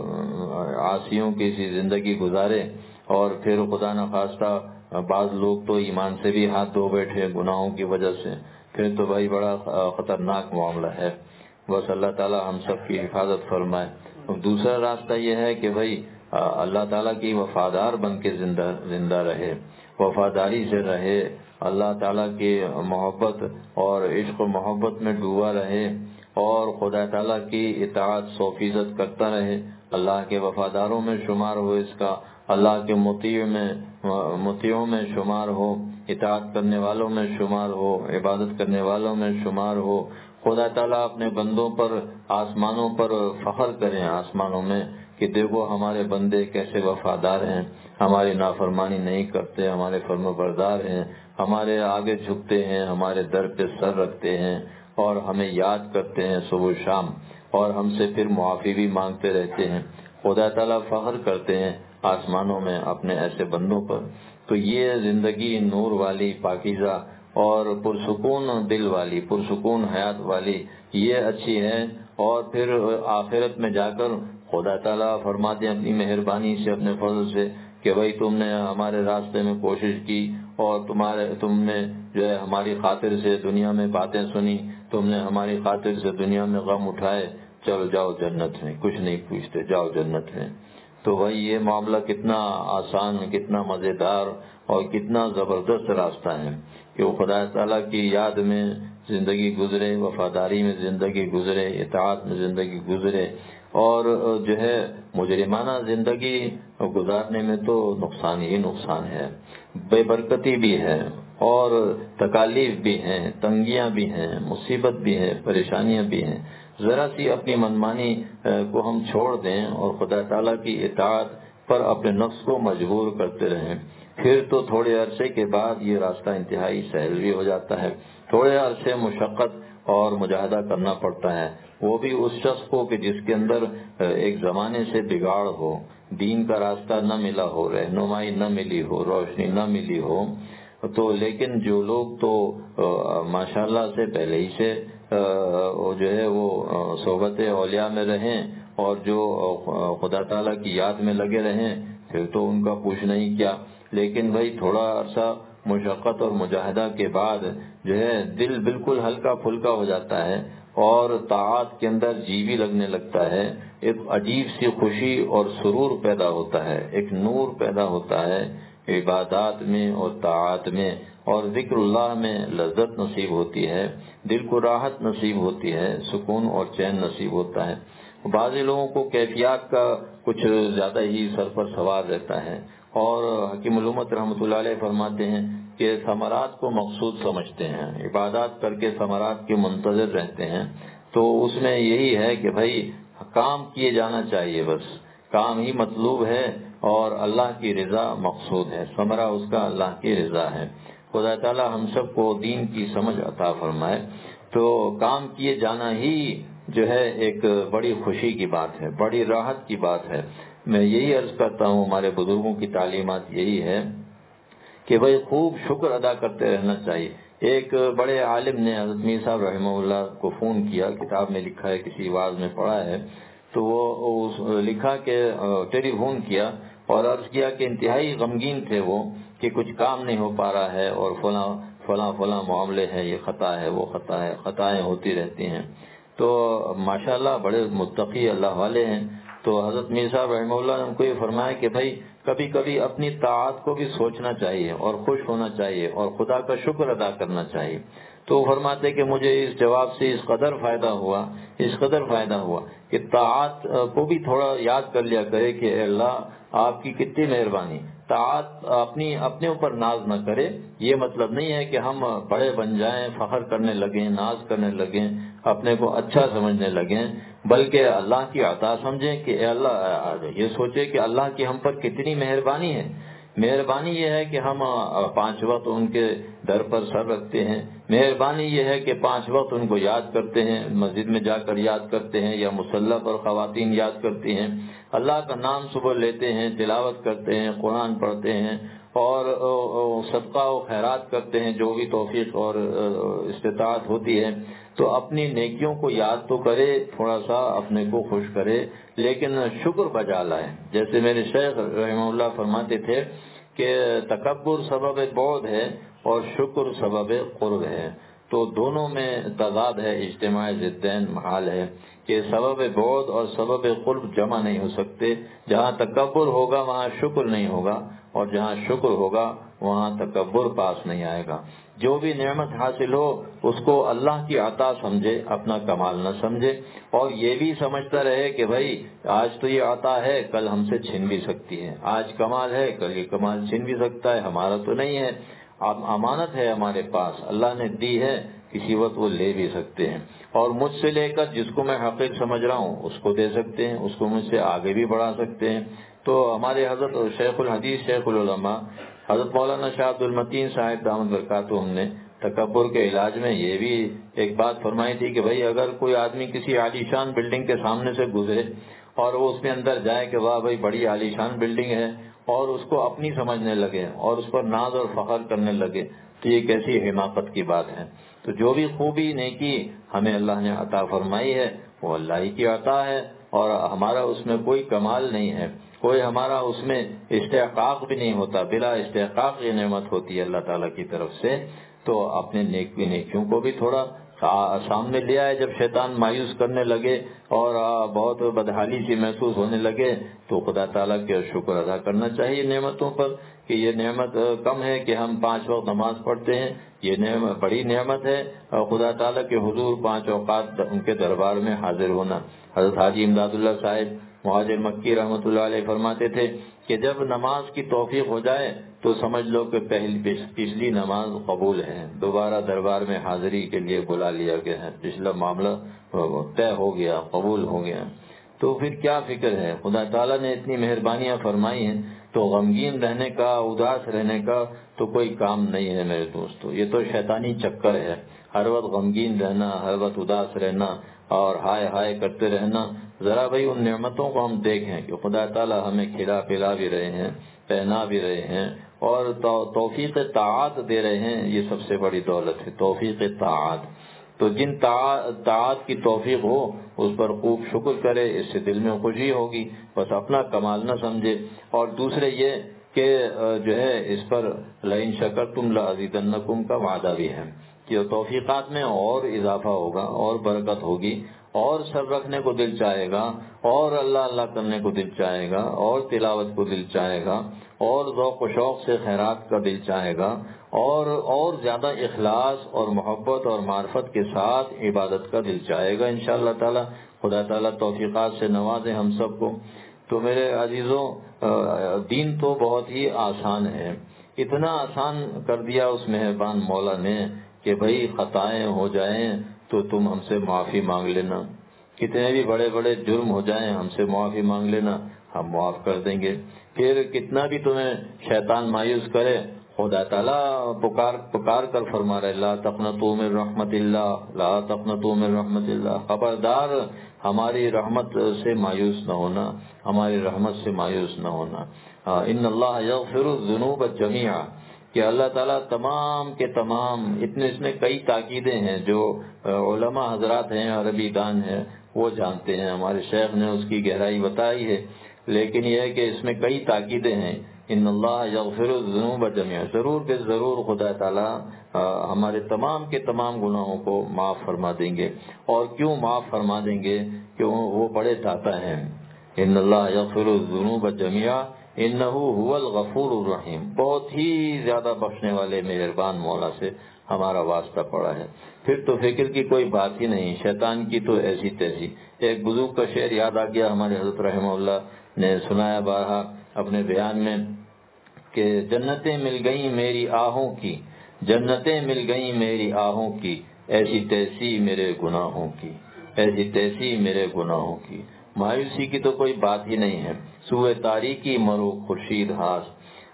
عاصیوں کی سی زندگی گزارے، اور پھر خدا نخواستہ بعض لوگ تو ایمان سے بھی ہاتھ دھو بیٹھے گناہوں کی وجہ سے، پھر تو بھائی بڑا خطرناک معاملہ ہے۔ بس اللہ تعالی ہم سب کی حفاظت فرمائے۔ دوسرا راستہ یہ ہے کہ بھائی اللہ تعالیٰ کی وفادار بن کے زندہ زندہ رہے، وفاداری سے رہے، اللہ تعالیٰ کی محبت اور عشق و محبت میں ڈوبا رہے، اور خدا تعالیٰ کی اطاعت سو فیصد کرتا رہے، اللہ کے وفاداروں میں شمار ہو، اس کا اللہ کے مطیع میں مطیعوں میں شمار ہو، اطاعت کرنے والوں میں شمار ہو، عبادت کرنے والوں میں شمار ہو۔ خدا تعالیٰ اپنے بندوں پر آسمانوں پر فخر کریں، آسمانوں میں، کہ دیکھو ہمارے بندے کیسے وفادار ہیں، ہماری نافرمانی نہیں کرتے، ہمارے فرما بردار ہیں، ہمارے آگے جھکتے ہیں، ہمارے در پہ سر رکھتے ہیں اور ہمیں یاد کرتے ہیں صبح و شام، اور ہم سے پھر معافی بھی مانگتے رہتے ہیں۔ خدا تعالیٰ فخر کرتے ہیں آسمانوں میں اپنے ایسے بندوں پر۔ تو یہ زندگی نور والی، پاکیزہ اور پرسکون دل والی، پرسکون حیات والی، یہ اچھی ہے۔ اور پھر آخرت میں جا کر خدا تعالیٰ فرماتے ہیں اپنی مہربانی سے، اپنے فضل سے، کہ بھائی تم نے ہمارے راستے میں کوشش کی اور تمہارے تم نے جو ہے ہماری خاطر سے دنیا میں باتیں سنی، تم نے ہماری خاطر سے دنیا میں غم اٹھائے، چلو جاؤ جنت میں، کچھ نہیں پوچھتے، جاؤ جنت میں۔ تو بھائی یہ معاملہ کتنا آسان، کتنا مزیدار اور کتنا زبردست راستہ ہے کہ وہ خدا تعالیٰ کی یاد میں زندگی گزرے، وفاداری میں زندگی گزرے، اطاعت میں زندگی گزرے، اور جو ہے مجرمانہ زندگی گزارنے میں تو نقصان ہی نقصان ہے، بے برکتی بھی ہے اور تکالیف بھی ہیں، تنگیاں بھی ہیں، مصیبت بھی ہے، پریشانیاں بھی ہیں۔ ذرا سی اپنی منمانی کو ہم چھوڑ دیں اور خدا تعالیٰ کی اطاعت پر اپنے نفس کو مجبور کرتے رہیں، پھر تو تھوڑے عرصے کے بعد یہ راستہ انتہائی سہل بھی ہو جاتا ہے۔ تھوڑے عرصے مشقت اور مجاہدہ کرنا پڑتا ہے، وہ بھی اس شخص کو کہ جس کے اندر ایک زمانے سے بگاڑ ہو، دین کا راستہ نہ ملا ہو، رہنمائی نہ ملی ہو، روشنی نہ ملی ہو۔ تو لیکن جو لوگ تو ماشاءاللہ سے پہلے ہی سے جو ہے وہ صحبت اولیاء میں رہیں اور جو خدا تعالیٰ کی یاد میں لگے رہیں، پھر تو ان کا پوچھنا ہی کیا۔ لیکن بھائی تھوڑا عرصہ مشقت اور مجاہدہ کے بعد جو ہے دل بالکل ہلکا پھلکا ہو جاتا ہے اور طاعت کے اندر جی بھی لگنے لگتا ہے، ایک عجیب سی خوشی اور سرور پیدا ہوتا ہے، ایک نور پیدا ہوتا ہے عبادات میں اور طاعت میں، اور ذکر اللہ میں لذت نصیب ہوتی ہے، دل کو راحت نصیب ہوتی ہے، سکون اور چین نصیب ہوتا ہے۔ بعض لوگوں کو کیفیات کا کچھ زیادہ ہی سر پر سوار رہتا ہے، اور حکیم الامت رحمۃ اللہ علیہ فرماتے ہیں کہ ثمرات کو مقصود سمجھتے ہیں، عبادات کر کے ثمرات کے منتظر رہتے ہیں۔ تو اس میں یہی ہے کہ بھائی کام کیے جانا چاہیے، بس کام ہی مطلوب ہے، اور اللہ کی رضا مقصود ہے، ثمرہ اس کا اللہ کی رضا ہے۔ خدا تعالی ہم سب کو دین کی سمجھ عطا فرمائے۔ تو کام کیے جانا ہی جو ہے ایک بڑی خوشی کی بات ہے، بڑی راحت کی بات ہے۔ میں یہی عرض کرتا ہوں، ہمارے بزرگوں کی تعلیمات یہی ہے کہ بھئی خوب شکر ادا کرتے رہنا چاہیے۔ ایک بڑے عالم نے حضرت میر صاحب رحمہ اللہ کو فون کیا، کتاب میں لکھا ہے، کسی واعظ میں پڑھا ہے، تو وہ لکھا کہ ٹیلی فون کیا اور عرض کیا کہ انتہائی غمگین تھے وہ کہ کچھ کام نہیں ہو پا رہا ہے، اور فلاں فلاں فلاں معاملے ہیں، یہ خطا ہے، وہ خطا ہے، خطائیں ہوتی رہتی ہیں۔ تو ماشاءاللہ بڑے متقی اللہ والے ہیں۔ تو حضرت میر صاحب رحمہ اللہ نے ان کو یہ فرمایا کہ بھائی کبھی کبھی اپنی طاعت کو بھی سوچنا چاہیے اور خوش ہونا چاہیے اور خدا کا شکر ادا کرنا چاہیے۔ تو فرماتے کہ مجھے اس جواب سے اس قدر فائدہ ہوا، اس قدر فائدہ ہوا کہ طاعت کو بھی تھوڑا یاد کر لیا کرے کہ اے اللہ آپ کی کتنی مہربانی۔ طاعت اپنی اپنے اوپر ناز نہ کرے، یہ مطلب نہیں ہے کہ ہم بڑے بن جائیں، فخر کرنے لگیں، ناز کرنے لگیں، اپنے کو اچھا سمجھنے لگیں، بلکہ اللہ کی عطا سمجھیں کہ اے اللہ، یہ سوچے کہ اللہ کی ہم پر کتنی مہربانی ہے۔ مہربانی یہ ہے کہ ہم پانچ وقت ان کے در پر سر رکھتے ہیں، مہربانی یہ ہے کہ پانچ وقت ان کو یاد کرتے ہیں، مسجد میں جا کر یاد کرتے ہیں، یا مصلی پر خواتین یاد کرتی ہیں، اللہ کا نام صبح لیتے ہیں، تلاوت کرتے ہیں، قرآن پڑھتے ہیں، اور صدقہ و خیرات کرتے ہیں، جو بھی توفیق اور استطاعت ہوتی ہے۔ تو اپنی نیکیوں کو یاد تو کرے، تھوڑا سا اپنے کو خوش کرے، لیکن شکر بجا لائے۔ جیسے میرے شیخ رحمہ اللہ فرماتے تھے کہ تکبر سبب بعد ہے اور شکر سبب قرب ہے۔ تو دونوں میں تضاد ہے، اجتماع ضدین محال ہے کہ سبب بعد اور سبب قرب جمع نہیں ہو سکتے۔ جہاں تکبر ہوگا وہاں شکر نہیں ہوگا، اور جہاں شکر ہوگا وہاں تکبر پاس نہیں آئے گا۔ جو بھی نعمت حاصل ہو اس کو اللہ کی عطا سمجھے، اپنا کمال نہ سمجھے، اور یہ بھی سمجھتا رہے کہ بھائی آج تو یہ عطا ہے، کل ہم سے چھن بھی سکتی ہے، آج کمال ہے کل یہ کمال چھن بھی سکتا ہے، ہمارا تو نہیں ہے، امانت ہے ہمارے پاس، اللہ نے دی ہے، کسی وقت وہ لے بھی سکتے ہیں، اور مجھ سے لے کر جس کو میں حقیق سمجھ رہا ہوں اس کو دے سکتے ہیں، اس کو مجھ سے آگے بھی بڑھا سکتے ہیں۔ تو ہمارے حضرت شیخ الحدیث شیخ العلماء حضرت مولانا شاہ عبد المتین صاحب دامت برکاتہم نے تکبر کے علاج میں یہ بھی ایک بات فرمائی تھی کہ بھائی اگر کوئی آدمی کسی عالیشان بلڈنگ کے سامنے سے گزرے اور وہ اس میں اندر جائے کہ واہ بھائی بڑی عالیشان بلڈنگ ہے، اور اس کو اپنی سمجھنے لگے اور اس پر ناز اور فخر کرنے لگے، تو یہ کیسی حماقت کی بات ہے۔ تو جو بھی خوبی نیکی ہمیں اللہ نے عطا فرمائی ہے وہ اللہ ہی کی عطا ہے، اور ہمارا اس میں کوئی کمال نہیں ہے، کوئی ہمارا اس میں استحقاق بھی نہیں ہوتا، بلا استحقاق یہ نعمت ہوتی ہے اللہ تعالیٰ کی طرف سے۔ تو اپنے نیکی نیکیوں کو بھی تھوڑا سامنے لے آئے، جب شیطان مایوس کرنے لگے اور بہت بدحالی سی محسوس ہونے لگے تو خدا تعالیٰ کے شکر ادا کرنا چاہیے نعمتوں پر، کہ یہ نعمت کم ہے کہ ہم پانچ وقت نماز پڑھتے ہیں، یہ نعمت بڑی نعمت ہے، اور خدا تعالیٰ کے حضور پانچ اوقات ان کے دربار میں حاضر ہونا۔ حضرت حاجی امداد اللہ صاحب مہاجر مکی رحمۃ اللہ علیہ فرماتے تھے کہ جب نماز کی توفیق ہو جائے تو سمجھ لو کہ پہلی پچھلی نماز قبول ہے، دوبارہ دربار میں حاضری کے لیے بلا لیا گیا ہے، پچھلا معاملہ طے ہو گیا، قبول ہو گیا۔ تو پھر کیا فکر ہے، خدا تعالیٰ نے اتنی مہربانیاں فرمائی ہیں، تو غمگین رہنے کا، اداس رہنے کا تو کوئی کام نہیں ہے میرے دوستو، یہ تو شیطانی چکر ہے، ہر وقت غمگین رہنا، ہر وقت اداس رہنا اور ہائے ہائے کرتے رہنا۔ ذرا بھائی ان نعمتوں کو ہم دیکھیں کہ خدا تعالیٰ ہمیں کھلا پلا بھی رہے ہیں، پہنا بھی رہے ہیں، اور توفیق طاعت دے رہے ہیں، یہ سب سے بڑی دولت ہے، توفیق طاعت۔ تو جن طاعت کی توفیق ہو اس پر خوب شکر کرے، اس سے دل میں خوشی ہوگی، بس اپنا کمال نہ سمجھے۔ اور دوسرے یہ کہ جو ہے اس پر لئن شکرتم لازیدنکم کا وعدہ بھی ہے کہ توفیقات میں اور اضافہ ہوگا اور برکت ہوگی، اور سر رکھنے کو دل چاہے گا، اور اللہ اللہ کرنے کو دل چاہے گا، اور تلاوت کو دل چاہے گا، اور ذوق و شوق سے خیرات کا دل چاہے گا، اور اور زیادہ اخلاص اور محبت اور معرفت کے ساتھ عبادت کا دل چاہے گا انشاءاللہ تعالی۔ خدا تعالی توفیقات سے نوازے ہم سب کو۔ تو میرے عزیزوں، دین تو بہت ہی آسان ہے، اتنا آسان کر دیا اس مہربان مولا نے کہ بھئی خطائیں ہو جائیں تو تم ہم سے معافی مانگ لینا، کتنے بھی بڑے بڑے جرم ہو جائیں ہم سے معافی مانگ لینا، ہم معاف کر دیں گے۔ پھر کتنا بھی تمہیں شیطان مایوس کرے، خدا تعالیٰ پکار پکار کر فرما رہے لا تقنطوا من رحمت اللہ، لا تقنطوا من رحمت اللہ، خبردار ہماری رحمت سے مایوس نہ ہونا، ہماری رحمت سے مایوس نہ ہونا۔ ان اللہ یغفر الذنوب جميعا، کہ اللہ تعالیٰ تمام کے تمام، اتنے اس میں کئی تاکیدیں ہیں جو علماء حضرات ہیں، عربی دان ہیں، وہ جانتے ہیں، ہمارے شیخ نے اس کی گہرائی بتائی ہے، لیکن یہ ہے کہ اس میں کئی تاکیدیں ہیں۔ ان اللہ یغفر الذنوب جميعا، ضرور کہ ضرور خدا تعالیٰ ہمارے تمام کے تمام گناہوں کو معاف فرما دیں گے۔ اور کیوں معاف فرما دیں گے؟ کیوں؟ وہ بڑے داتا ہیں۔ ان اللہ یغفر الذنوب جميعا انہ هو الغفور الرحیم، بہت ہی زیادہ بخشنے والے مہربان مولا سے ہمارا واسطہ پڑا ہے۔ پھر تو فکر کی کوئی بات ہی نہیں، شیطان کی تو ایسی تیسی۔ ایک بزرگ کا شعر یاد آ گیا، ہمارے حضرت رحمہ اللہ نے سنایا بارہا اپنے بیان میں کہ جنتیں مل گئیں میری آہوں کی، جنتیں مل گئیں میری آہوں کی، ایسی تیسی میرے گناہوں کی، ایسی تیسی میرے گناہوں کی۔ مایوسی کی تو کوئی بات ہی نہیں ہے۔ سوئے تاریکی مرو خورشید ہاست،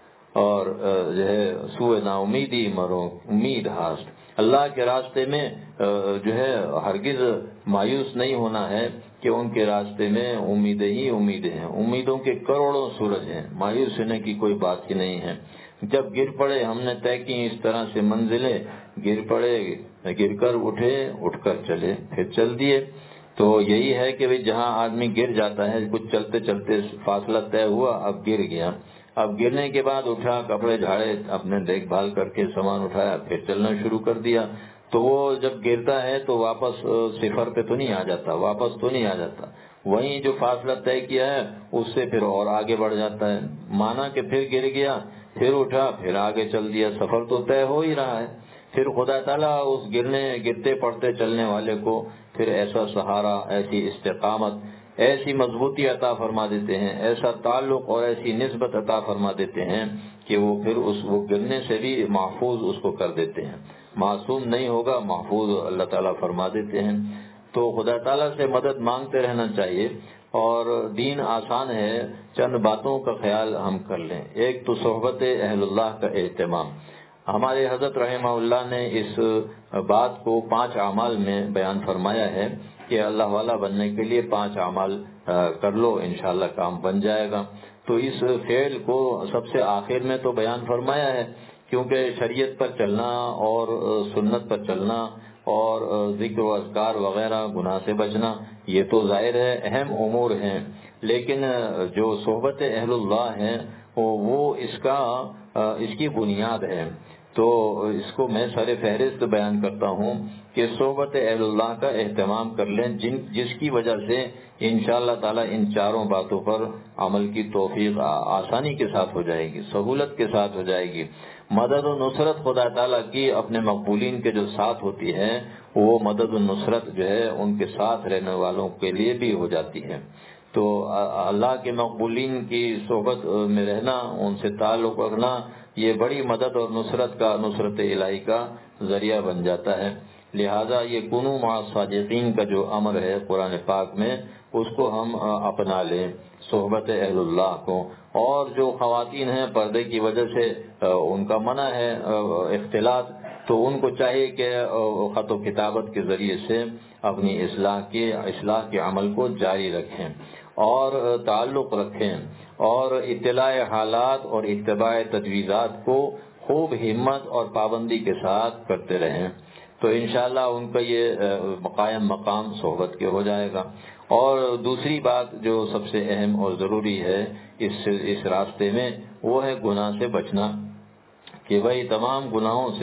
اور جو ہے سوئے نا امیدی مرو امید ہاست۔ اللہ کے راستے میں جو ہے ہرگز مایوس نہیں ہونا ہے کہ ان کے راستے میں امیدیں ہی امیدیں ہیں، امیدوں کے کروڑوں سورج ہیں، مایوس ہونے کی کوئی بات ہی نہیں ہے۔ جب گر پڑے ہم نے طے کی اس طرح سے منزلیں، گر پڑے گر کر اٹھے اٹھ کر چلے پھر چل دیے۔ تو یہی ہے کہ جہاں آدمی گر جاتا ہے، کچھ چلتے چلتے فاصلہ طے ہوا، اب گر گیا، اب گرنے کے بعد اٹھا، کپڑے جھاڑے، اپنے دیکھ بھال کر کے سامان اٹھایا، پھر چلنا شروع کر دیا۔ تو وہ جب گرتا ہے تو واپس صفر پہ تو نہیں آ جاتا، واپس تو نہیں آ جاتا، وہیں جو فاصلہ طے کیا ہے اس سے پھر اور آگے بڑھ جاتا ہے۔ مانا کہ پھر گر گیا، پھر اٹھا، پھر آگے چل دیا، سفر تو طے ہو ہی رہا ہے۔ پھر خدا تعالیٰ اس گرنے گرتے پڑتے چلنے والے کو پھر ایسا سہارا، ایسی استقامت، ایسی مضبوطی عطا فرما دیتے ہیں، ایسا تعلق اور ایسی نسبت عطا فرما دیتے ہیں کہ وہ پھر اس وہ گرنے سے بھی محفوظ اس کو کر دیتے ہیں، معصوم نہیں ہوگا، محفوظ اللہ تعالیٰ فرما دیتے ہیں۔ تو خدا تعالیٰ سے مدد مانگتے رہنا چاہیے، اور دین آسان ہے، چند باتوں کا خیال ہم کر لیں۔ ایک تو صحبت اہل اللہ کا اہتمام۔ ہمارے حضرت رحمہ اللہ نے اس بات کو پانچ اعمال میں بیان فرمایا ہے کہ اللہ والا بننے کے لیے پانچ اعمال کر لو، انشاءاللہ کام بن جائے گا۔ تو اس فعل کو سب سے آخر میں تو بیان فرمایا ہے، کیونکہ شریعت پر چلنا اور سنت پر چلنا اور ذکر و اذکار وغیرہ، گناہ سے بچنا، یہ تو ظاہر ہے اہم امور ہیں، لیکن جو صحبت اہل اللہ ہے وہ اس کا اس کی بنیاد ہے۔ تو اس کو میں سر فہرست بیان کرتا ہوں کہ صحبت اہل اللہ کا اہتمام کر لیں، جن جس کی وجہ سے انشاءاللہ تعالی ان چاروں باتوں پر عمل کی توفیق آسانی کے ساتھ ہو جائے گی، سہولت کے ساتھ ہو جائے گی۔ مدد و نصرت خدا تعالیٰ کی اپنے مقبولین کے جو ساتھ ہوتی ہے، وہ مدد و نصرت جو ہے ان کے ساتھ رہنے والوں کے لیے بھی ہو جاتی ہے۔ تو اللہ کے مقبولین کی صحبت میں رہنا، ان سے تعلق رکھنا، یہ بڑی مدد اور نصرت کا نصرت الہی کا ذریعہ بن جاتا ہے۔ لہذا یہ کنو مع الصادقین کا جو امر ہے قرآن پاک میں، اس کو ہم اپنا لیں، صحبت اہل اللہ کو۔ اور جو خواتین ہیں پردے کی وجہ سے ان کا منع ہے اختلاط، تو ان کو چاہیے کہ خط و کتابت کے ذریعے سے اپنی اصلاح کے اصلاح کے عمل کو جاری رکھیں اور تعلق رکھیں، اور اطلاع حالات اور اتباع تجویزات کو خوب ہمت اور پابندی کے ساتھ کرتے رہیں، تو انشاءاللہ ان کا یہ قائم مقام صحبت کے ہو جائے گا۔ اور دوسری بات جو سب سے اہم اور ضروری ہے اس اس راستے میں، وہ ہے گناہ سے بچنا، کہ بھائی تمام گناہوں سے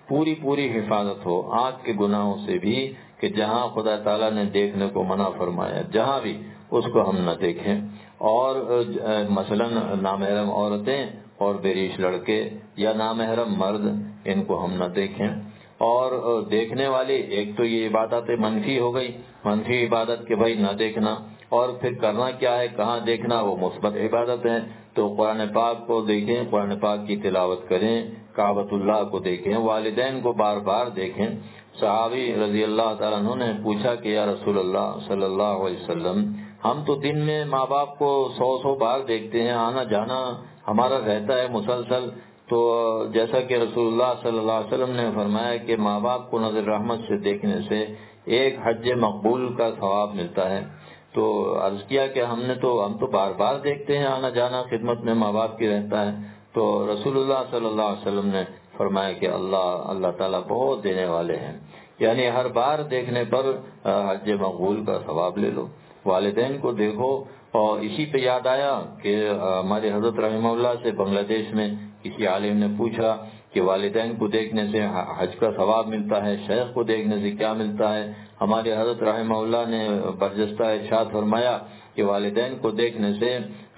پوری پوری حفاظت ہو آنکھ کے گناہوں سے بھی، کہ جہاں خدا تعالیٰ نے دیکھنے کو منع فرمایا جہاں بھی اس کو ہم نہ دیکھیں، اور مثلا نامحرم عورتیں اور بیریش لڑکے یا نامحرم مرد ان کو ہم نہ دیکھیں۔ اور دیکھنے والی ایک تو یہ عبادت منفی ہو گئی، منفی عبادت کہ بھائی نہ دیکھنا، اور پھر کرنا کیا ہے، کہاں دیکھنا، وہ مثبت عبادت ہے۔ تو قرآن پاک کو دیکھیں، قرآن پاک کی تلاوت کریں، کعبۃ اللہ کو دیکھیں، والدین کو بار بار دیکھیں۔ صحابی رضی اللہ تعالیٰ عنہ نے پوچھا کہ یا رسول اللہ صلی اللہ علیہ وسلم، ہم تو دن میں ماں باپ کو سو سو بار دیکھتے ہیں، آنا جانا ہمارا رہتا ہے مسلسل، تو جیسا کہ رسول اللہ صلی اللہ علیہ وسلم نے فرمایا کہ ماں باپ کو نظر رحمت سے دیکھنے سے ایک حج مقبول کا ثواب ملتا ہے۔ تو عرض کیا کہ ہم نے تو ہم تو بار بار دیکھتے ہیں، آنا جانا خدمت میں ماں باپ کی رہتا ہے۔ تو رسول اللہ صلی اللہ علیہ وسلم نے فرمایا کہ اللہ اللہ تعالیٰ بہت دینے والے ہیں، یعنی ہر بار دیکھنے پر حج مقبول کا ثواب لے لو، والدین کو دیکھو۔ اور اسی پہ یاد آیا کہ ہمارے حضرت رحمہ اللہ سے بنگلہ دیش میں کسی عالم نے پوچھا کہ والدین کو دیکھنے سے حج کا ثواب ملتا ہے، شیخ کو دیکھنے سے کیا ملتا ہے؟ ہمارے حضرت رحمہ اللہ نے برجستہ ارشاد فرمایا کہ والدین کو دیکھنے سے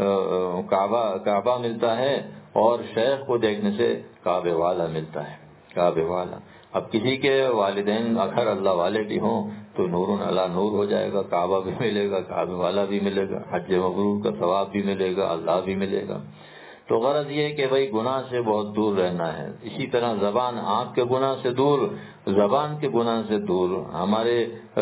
کعبہ کعبہ ملتا ہے، اور شیخ کو دیکھنے سے کعبے والا ملتا ہے، کعبے والا۔ اب کسی کے والدین اگر اللہ والے بھی ہوں تو نور علی نور ہو جائے گا، کعبہ بھی ملے گا، کعبے والا بھی ملے گا، حج مبرور کا ثواب بھی ملے گا، اللہ بھی ملے گا۔ تو غرض یہ کہ بھائی گناہ سے بہت دور رہنا ہے۔ اسی طرح زبان، آنکھ کے گناہ سے دور، زبان کے گناہ سے دور۔ ہمارے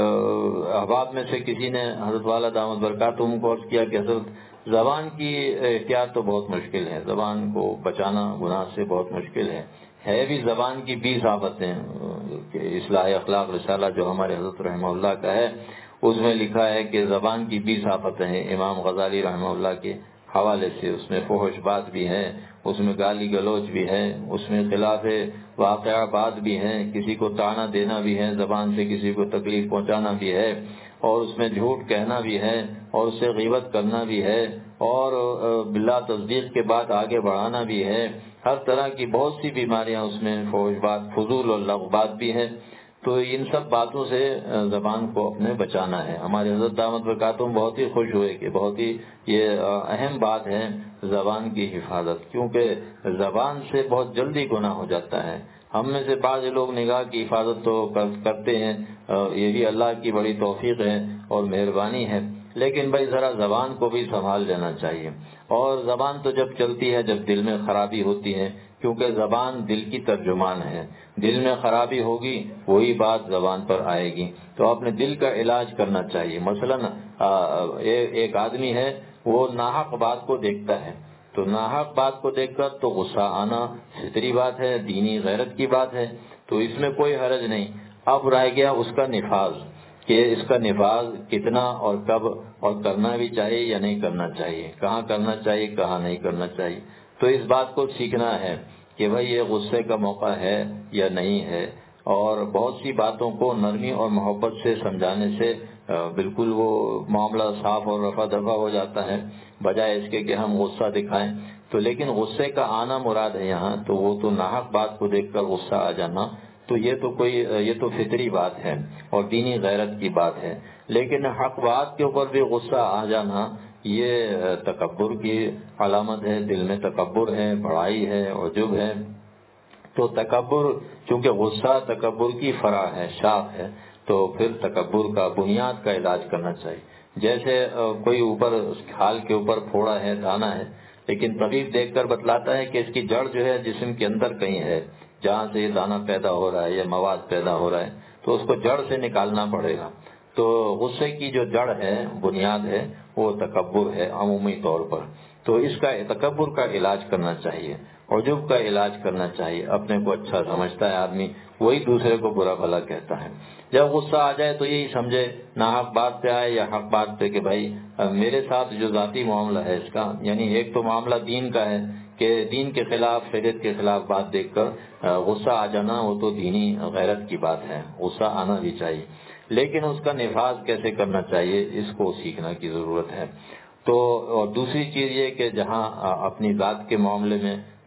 احباب میں سے کسی نے حضرت والا دامت برکاتہم کو عرض کیا کہ حضرت زبان کی احتیاط تو بہت مشکل ہے، زبان کو بچانا گناہ سے بہت مشکل ہے۔ ہے بھی زبان کی بیس آفتیں، کہ اصلاح اخلاق رسالہ جو ہمارے حضرت رحمہ اللہ کا ہے، اس میں لکھا ہے کہ زبان کی بیس آفتیں ہیں، امام غزالی رحمہ اللہ کے حوالے سے۔ اس میں فحش بات بھی ہے، اس میں گالی گلوچ بھی ہے، اس میں خلاف واقعہ بات بھی ہے، کسی کو طعنہ دینا بھی ہے، زبان سے کسی کو تکلیف پہنچانا بھی ہے، اور اس میں جھوٹ کہنا بھی ہے، اور اس سے غیبت کرنا بھی ہے، اور بلا تصدیق کے بعد آگے بڑھانا بھی ہے۔ ہر طرح کی بہت سی بیماریاں اس میں، فحش بات، فضول اور لغو بات بھی ہے۔ تو ان سب باتوں سے زبان کو اپنے بچانا ہے۔ ہمارے حضرت دامت برکاتہم بہت ہی خوش ہوئے کہ بہت ہی یہ اہم بات ہے زبان کی حفاظت، کیونکہ زبان سے بہت جلدی گناہ ہو جاتا ہے۔ ہم میں سے بعض لوگ نگاہ کی حفاظت تو کرتے ہیں، یہ بھی اللہ کی بڑی توفیق ہے اور مہربانی ہے، لیکن بھائی ذرا زبان کو بھی سنبھال لینا چاہیے۔ اور زبان تو جب چلتی ہے جب دل میں خرابی ہوتی ہے، کیونکہ زبان دل کی ترجمان ہے۔ دل میں خرابی ہوگی وہی بات زبان پر آئے گی، تو اپنے دل کا علاج کرنا چاہیے۔ مثلا ایک آدمی ہے، وہ ناحق بات کو دیکھتا ہے، تو ناحق بات کو دیکھ کر تو غصہ آنا فطری بات ہے، دینی غیرت کی بات ہے، تو اس میں کوئی حرج نہیں۔ اب رہ گیا اس کا نفاذ، کہ اس کا نفاذ کتنا اور کب، اور کرنا بھی چاہیے یا نہیں کرنا چاہیے، کہاں کرنا چاہیے کہاں نہیں کرنا چاہیے۔ تو اس بات کو سیکھنا ہے کہ بھائی یہ غصے کا موقع ہے یا نہیں ہے، اور بہت سی باتوں کو نرمی اور محبت سے سمجھانے سے بالکل وہ معاملہ صاف اور رفع دفع ہو جاتا ہے، بجائے اس کے کہ ہم غصہ دکھائیں۔ تو لیکن غصے کا آنا مراد ہے یہاں، تو وہ تو ناحق بات کو دیکھ کر غصہ آ جانا، تو یہ تو کوئی یہ تو فطری بات ہے اور دینی غیرت کی بات ہے۔ لیکن حق بات کے اوپر بھی غصہ آ جانا یہ تکبر کی علامت ہے، دل میں تکبر ہے، بڑائی ہے، عجب ہے۔ تو تکبر، چونکہ غصہ تکبر کی فرع ہے، شاخ ہے، تو پھر تکبر کا بنیاد کا علاج کرنا چاہیے۔ جیسے کوئی اوپر کھال کے اوپر پھوڑا ہے، دانا ہے، لیکن طبیب دیکھ کر بتلاتا ہے کہ اس کی جڑ جو ہے جسم کے اندر کہیں ہے، جہاں سے یہ دانہ پیدا ہو رہا ہے یا مواد پیدا ہو رہا ہے، تو اس کو جڑ سے نکالنا پڑے گا۔ تو غصے کی جو جڑ ہے، بنیاد ہے، وہ تکبر ہے عمومی طور پر۔ تو اس کا تکبر کا علاج کرنا چاہیے، عجب کا علاج کرنا چاہیے۔ اپنے کو اچھا سمجھتا ہے آدمی، وہی دوسرے کو برا بھلا کہتا ہے۔ جب غصہ آ جائے تو یہی سمجھے، نہ حق بات پہ آئے یا حق بات پہ، کہ بھائی میرے ساتھ جو ذاتی معاملہ ہے اس کا، یعنی ایک تو معاملہ دین کا ہے کہ دین کے خلاف، شریعت کے خلاف بات دیکھ کر غصہ آ جانا، وہ تو دینی غیرت کی بات ہے، غصہ آنا بھی چاہیے، لیکن اس کا نفاذ کیسے کرنا چاہیے اس کو سیکھنا کی ضرورت ہے۔ تو اور دوسری چیز یہ کہ جہاں اپنی ذات کے معاملے میں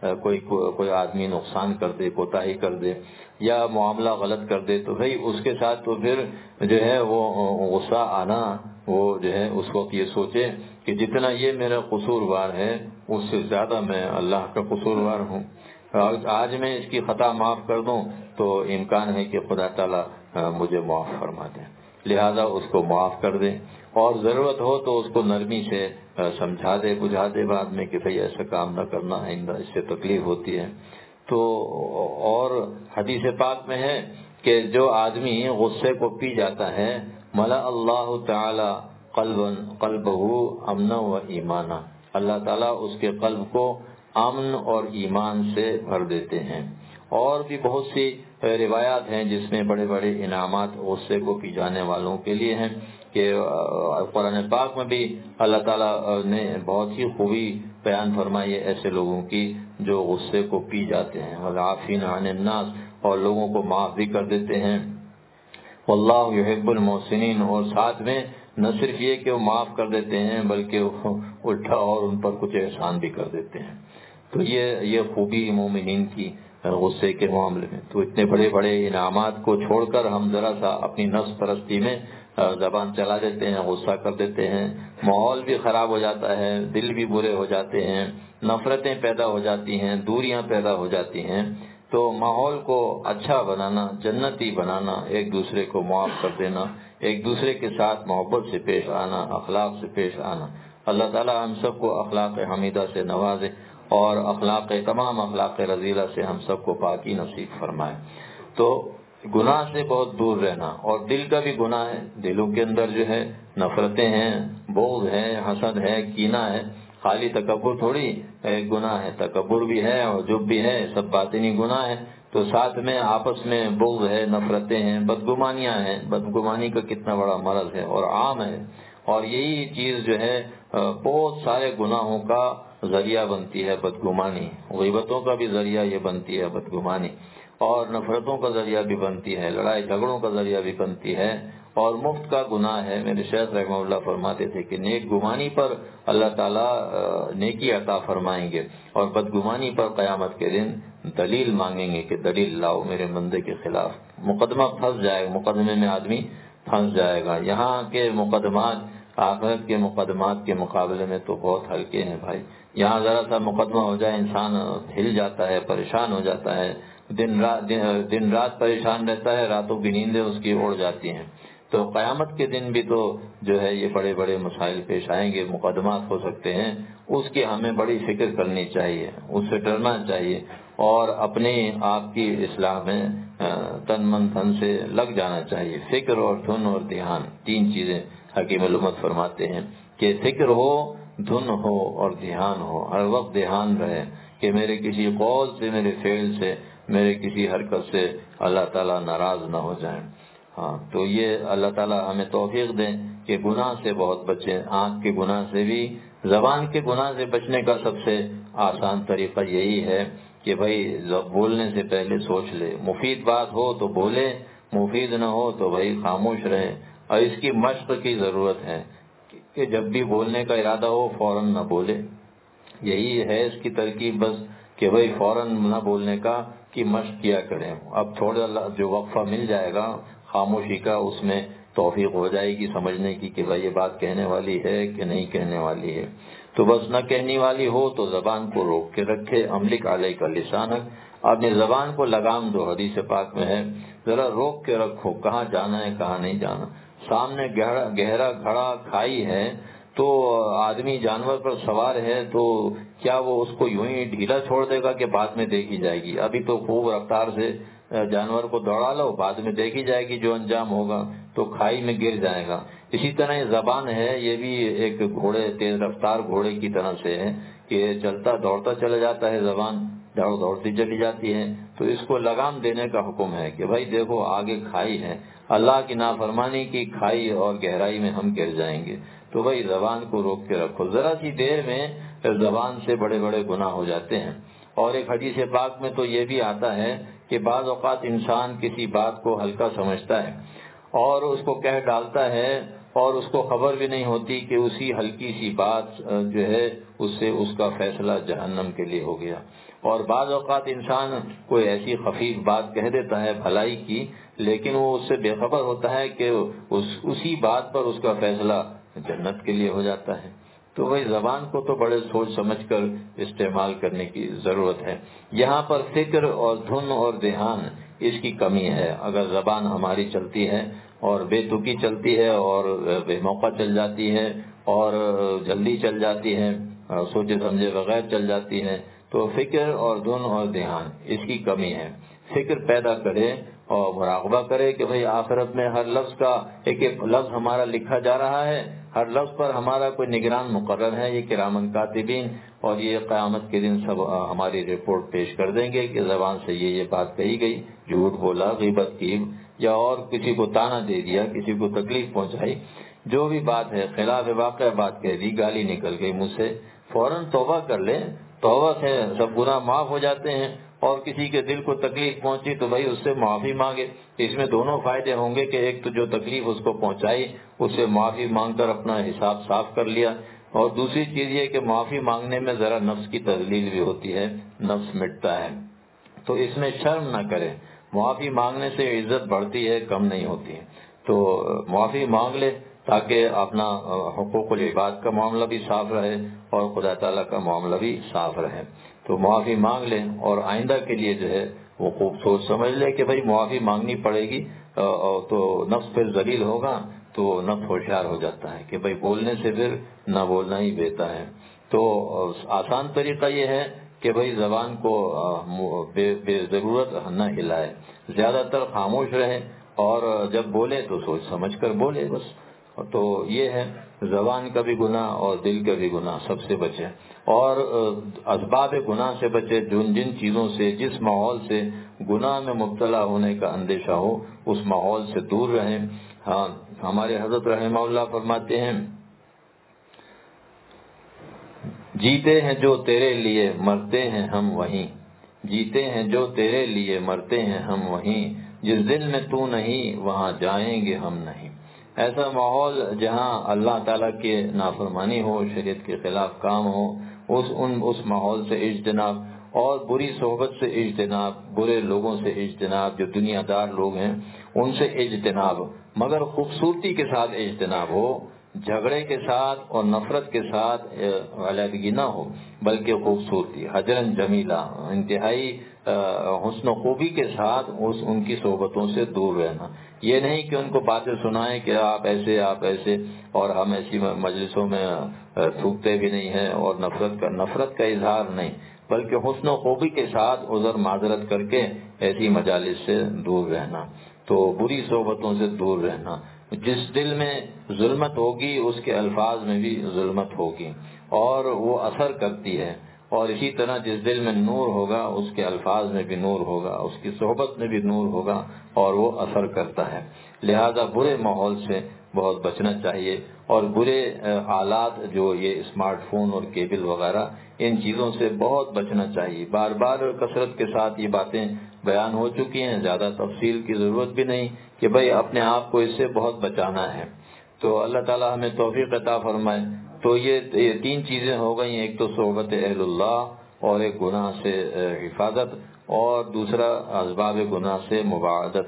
کوئی کوئی آدمی نقصان کر دے، کوتاہی کر دے یا معاملہ غلط کر دے تو بھائی اس کے ساتھ تو پھر جو ہے وہ غصہ آنا، وہ جو ہے اس وقت یہ سوچے کہ جتنا یہ میرا قصوروار ہے اس سے زیادہ میں اللہ کا قصوروار ہوں، آج میں اس کی خطا معاف کر دوں تو امکان ہے کہ خدا تعالیٰ مجھے معاف فرما دے، لہذا اس کو معاف کر دے، اور ضرورت ہو تو اس کو نرمی سے سمجھا دے، بجھا دے بعد میں کہ بھئی ایسا کام نہ کرنا، آئندہ اس سے تکلیف ہوتی ہے۔ تو اور حدیث پاک میں ہے کہ جو آدمی غصے کو پی جاتا ہے ملا اللہ تعالی قلبا قلبہ امنا و ایمانا، اللہ تعالیٰ اس کے قلب کو امن اور ایمان سے بھر دیتے ہیں۔ اور بھی بہت سی روایات ہیں جس میں بڑے بڑے انعامات غصے کو پی جانے والوں کے لیے ہیں، کہ قرآن پاک میں بھی اللہ تعالیٰ نے بہت ہی خوبی بیان فرمائی ہے ایسے لوگوں کی جو غصے کو پی جاتے ہیں، والعافین عن الناس، اور لوگوں کو معاف بھی کر دیتے ہیں، واللہ یحب المحسنین، اور ساتھ میں نہ صرف یہ کہ وہ معاف کر دیتے ہیں بلکہ وہ الٹا اور ان پر کچھ احسان بھی کر دیتے ہیں۔ تو یہ یہ خوبی مومنین کی غصے کے معاملے میں۔ تو اتنے بڑے بڑے انعامات کو چھوڑ کر ہم ذرا سا اپنی نفس پرستی میں زبان چلا دیتے ہیں، غصہ کر دیتے ہیں، ماحول بھی خراب ہو جاتا ہے، دل بھی برے ہو جاتے ہیں، نفرتیں پیدا ہو جاتی ہیں، دوریاں پیدا ہو جاتی ہیں۔ تو ماحول کو اچھا بنانا، جنتی بنانا، ایک دوسرے کو معاف کر دینا، ایک دوسرے کے ساتھ محبت سے پیش آنا، اخلاق سے پیش آنا۔ اللہ تعالی ہم سب کو اخلاق حمیدہ سے نوازے اور اخلاق تمام اخلاق رذیلہ سے ہم سب کو پاکی نصیب فرمائے۔ تو گناہ سے بہت دور رہنا، اور دل کا بھی گناہ ہے، دلوں کے اندر جو ہے نفرتیں ہیں، بغض ہے، حسد ہے، کینہ ہے، خالی تکبر تھوڑی گناہ ہے، تکبر بھی ہے اور جب بھی ہے، سب باطنی گناہ ہے۔ تو ساتھ میں آپس میں بغض ہے، نفرتیں ہیں، بدگمانیاں ہیں، بدگمانی کا کتنا بڑا مرض ہے اور عام ہے، اور یہی چیز جو ہے بہت سارے گناہوں کا ذریعہ بنتی ہے، بدگمانی، غیبتوں کا بھی ذریعہ یہ بنتی ہے بدگمانی، اور نفرتوں کا ذریعہ بھی بنتی ہے، لڑائی جھگڑوں کا ذریعہ بھی بنتی ہے، اور مفت کا گناہ ہے۔ میرے شیخ رحمہ اللہ فرماتے تھے کہ نیک گمانی پر اللہ تعالیٰ نیکی عطا فرمائیں گے، اور بدگمانی پر قیامت کے دن دلیل مانگیں گے کہ دلیل لاؤ میرے بندے کے خلاف۔ مقدمہ پھنس جائے گا، مقدمے میں آدمی پھنس جائے گا۔ یہاں کے مقدمات آخرت کے مقدمات کے مقابلے میں تو بہت ہلکے ہیں بھائی۔ یہاں ذرا سا مقدمہ ہو جائے انسان ہل جاتا ہے، پریشان ہو جاتا ہے، دن رات دن رات پریشان رہتا ہے، راتوں کی نیندیں اس کی اڑ جاتی ہیں۔ تو قیامت کے دن بھی تو جو ہے یہ بڑے بڑے مسائل پیش آئیں گے، مقدمات ہو سکتے ہیں، اس کی ہمیں بڑی فکر کرنی چاہیے، اس سے ڈرنا چاہیے، اور اپنے آپ کی اصلاح میں تن من دھن سے لگ جانا چاہیے۔ فکر اور دھن اور دھیان، تین چیزیں حکیم الامت فرماتے ہیں کہ فکر ہو، دھن ہو اور دھیان ہو، ہر وقت دھیان رہے کہ میرے کسی قول سے، میرے فعل سے، میرے کسی حرکت سے اللہ تعالیٰ ناراض نہ ہو جائیں۔ ہاں، تو یہ اللہ تعالیٰ ہمیں توفیق دیں کہ گناہ سے بہت بچیں، آنکھ کے گناہ سے بھی، زبان کے گناہ سے بچنے کا سب سے آسان طریقہ یہی ہے کہ بھائی بولنے سے پہلے سوچ لے، مفید بات ہو تو بولے، مفید نہ ہو تو بھائی خاموش رہے، اور اس کی مشق کی ضرورت ہے کہ جب بھی بولنے کا ارادہ ہو فوراً نہ بولے۔ یہی ہے اس کی ترکیب بس، کہ بھائی فوراً نہ بولنے کا کی مشق کیا کریں۔ اب تھوڑا جو وقفہ مل جائے گا خاموشی کا، اس میں توفیق ہو جائے گی سمجھنے کی کہ بھائی یہ بات کہنے والی ہے کہ نہیں کہنے والی ہے۔ تو بس نہ کہنے والی ہو تو زبان کو روک کے رکھے، املک علیک لسانک، اپنی زبان کو لگام دو، حدیث پاک میں ہے، ذرا روک کے رکھو، کہاں جانا ہے کہاں نہیں جانا۔ سامنے گہرا گہرا گھڑا کھائی ہے تو آدمی جانور پر سوار ہے تو کیا وہ اس کو یوں ہی ڈھیلا چھوڑ دے گا کہ بعد میں دیکھی جائے گی؟ ابھی تو خوب رفتار سے جانور کو دوڑا لو، بعد میں دیکھی جائے گی جو انجام ہوگا، تو کھائی میں گر جائے گا۔ اسی طرح یہ زبان ہے، یہ بھی ایک گھوڑے، تیز رفتار گھوڑے کی طرح سے ہے کہ چلتا دوڑتا چلا جاتا ہے، زبان دوڑ دوڑتی چلی جاتی ہے۔ تو اس کو لگام دینے کا حکم ہے کہ بھائی دیکھو آگے کھائی ہے، اللہ کی نافرمانی کی کھائی اور گہرائی میں ہم گر جائیں گے، تو بھائی زبان کو روک کے رکھو۔ ذرا سی دیر میں زبان سے بڑے بڑے گناہ ہو جاتے ہیں۔ اور ایک حدیث پاک میں تو یہ بھی آتا ہے کہ بعض اوقات انسان کسی بات کو ہلکا سمجھتا ہے اور اس کو کہہ ڈالتا ہے اور اس کو خبر بھی نہیں ہوتی کہ اسی ہلکی سی بات جو ہے اس سے اس کا فیصلہ جہنم کے لیے ہو گیا. اور بعض اوقات انسان کوئی ایسی خفیف بات کہہ دیتا ہے بھلائی کی، لیکن وہ اس سے بے خبر ہوتا ہے کہ اس اسی بات پر اس کا فیصلہ جنت کے لیے ہو جاتا ہے. تو وہی زبان کو تو بڑے سوچ سمجھ کر استعمال کرنے کی ضرورت ہے. یہاں پر فکر اور دھن اور دھیان اس کی کمی ہے. اگر زبان ہماری چلتی ہے اور بے تکی چلتی ہے اور بے موقع چل جاتی ہے اور جلدی چل جاتی ہے، سوچے سمجھے بغیر چل جاتی ہے، تو فکر اور دھن اور دھیان اس کی کمی ہے. فکر پیدا کرے اور مراقبہ کرے کہ بھئی آخرت میں ہر لفظ کا ایک ایک لفظ ہمارا لکھا جا رہا ہے، ہر لفظ پر ہمارا کوئی نگران مقرر ہے، یہ کرامن کاتبین، اور یہ قیامت کے دن سب ہماری رپورٹ پیش کر دیں گے کہ زبان سے یہ یہ بات کہی گئی، جھوٹ بولا، غیبت کی، یا اور کسی کو تانا دے دیا، کسی کو تکلیف پہنچائی، جو بھی بات ہے خلاف واقع بات کہہ دی، گالی نکل گئی منہ سے، فوراً توبہ کر لیں. توبہ سے سب گناہ معاف ہو جاتے ہیں. اور کسی کے دل کو تکلیف پہنچی تو بھائی اس سے معافی مانگے. اس میں دونوں فائدے ہوں گے کہ ایک تو جو تکلیف اس کو پہنچائی اس سے معافی مانگ کر اپنا حساب صاف کر لیا، اور دوسری چیز یہ کہ معافی مانگنے میں ذرا نفس کی تذلیل بھی ہوتی ہے، نفس مٹتا ہے. تو اس میں شرم نہ کرے. معافی مانگنے سے عزت بڑھتی ہے، کم نہیں ہوتی ہے. تو معافی مانگ لے تاکہ اپنا حقوق العباد کا معاملہ بھی صاف رہے اور خدا تعالیٰ کا معاملہ بھی صاف رہے. تو معافی مانگ لیں اور آئندہ کے لیے جو ہے وہ خوب سوچ سمجھ لے کہ بھئی معافی مانگنی پڑے گی، تو نفس پھر ذلیل ہوگا تو نفس ہوشیار ہو جاتا ہے کہ بھئی بولنے سے پھر نہ بولنا ہی بہتر ہے. تو آسان طریقہ یہ ہے کہ بھئی زبان کو بے, بے ضرورت نہ ہلائے، زیادہ تر خاموش رہے اور جب بولے تو سوچ سمجھ کر بولے بس. تو یہ ہے زبان کا بھی گناہ اور دل کا بھی گناہ، سب سے بچے اور اسباب گناہ سے بچے. جن جن چیزوں سے، جس ماحول سے گناہ میں مبتلا ہونے کا اندیشہ ہو اس ماحول سے دور رہیں. ہاں ہمارے حضرت رحمہ اللہ فرماتے ہیں، جیتے ہیں جو تیرے لیے مرتے ہیں ہم وہیں، جیتے ہیں جو تیرے لیے مرتے ہیں ہم وہیں، جس دل میں تو نہیں وہاں جائیں گے ہم نہیں. ایسا ماحول جہاں اللہ تعالیٰ کی نافرمانی ہو، شریعت کے خلاف کام ہو، اس ان اس ماحول سے اجتناب، اور بری صحبت سے اجتناب، برے لوگوں سے اجتناب، جو دنیا دار لوگ ہیں ان سے اجتناب، مگر خوبصورتی کے ساتھ اجتناب ہو، جھگڑے کے ساتھ اور نفرت کے ساتھ علیحدگی نہ ہو، بلکہ خوبصورتی، حجرن جمیلہ، انتہائی حسن و خوبی کے ساتھ اس ان کی صحبتوں سے دور رہنا. یہ نہیں کہ ان کو باتیں سنائیں کہ آپ ایسے آپ ایسے، اور ہم ایسی مجلسوں میں تھوکتے بھی نہیں ہیں، اور نفرت کا نفرت کا اظہار نہیں، بلکہ حسن و خوبی کے ساتھ عذر معذرت کر کے ایسی مجالس سے دور رہنا. تو بری صحبتوں سے دور رہنا. جس دل میں ظلمت ہوگی اس کے الفاظ میں بھی ظلمت ہوگی اور وہ اثر کرتی ہے، اور اسی طرح جس دل میں نور ہوگا اس کے الفاظ میں بھی نور ہوگا، اس کی صحبت میں بھی نور ہوگا اور وہ اثر کرتا ہے. لہذا برے ماحول سے بہت بچنا چاہیے، اور برے آلات جو یہ اسمارٹ فون اور کیبل وغیرہ، ان چیزوں سے بہت بچنا چاہیے. بار بار کثرت کے ساتھ یہ باتیں بیان ہو چکی ہیں، زیادہ تفصیل کی ضرورت بھی نہیں کہ بھئی اپنے آپ کو اس سے بہت بچانا ہے. تو اللہ تعالی ہمیں توفیق عطا فرمائے. تو یہ یہ تین چیزیں ہو گئیں، ایک تو صحبت اہل اللہ، اور ایک گناہ سے حفاظت، اور دوسرا اسباب گناہ سے مباعدت،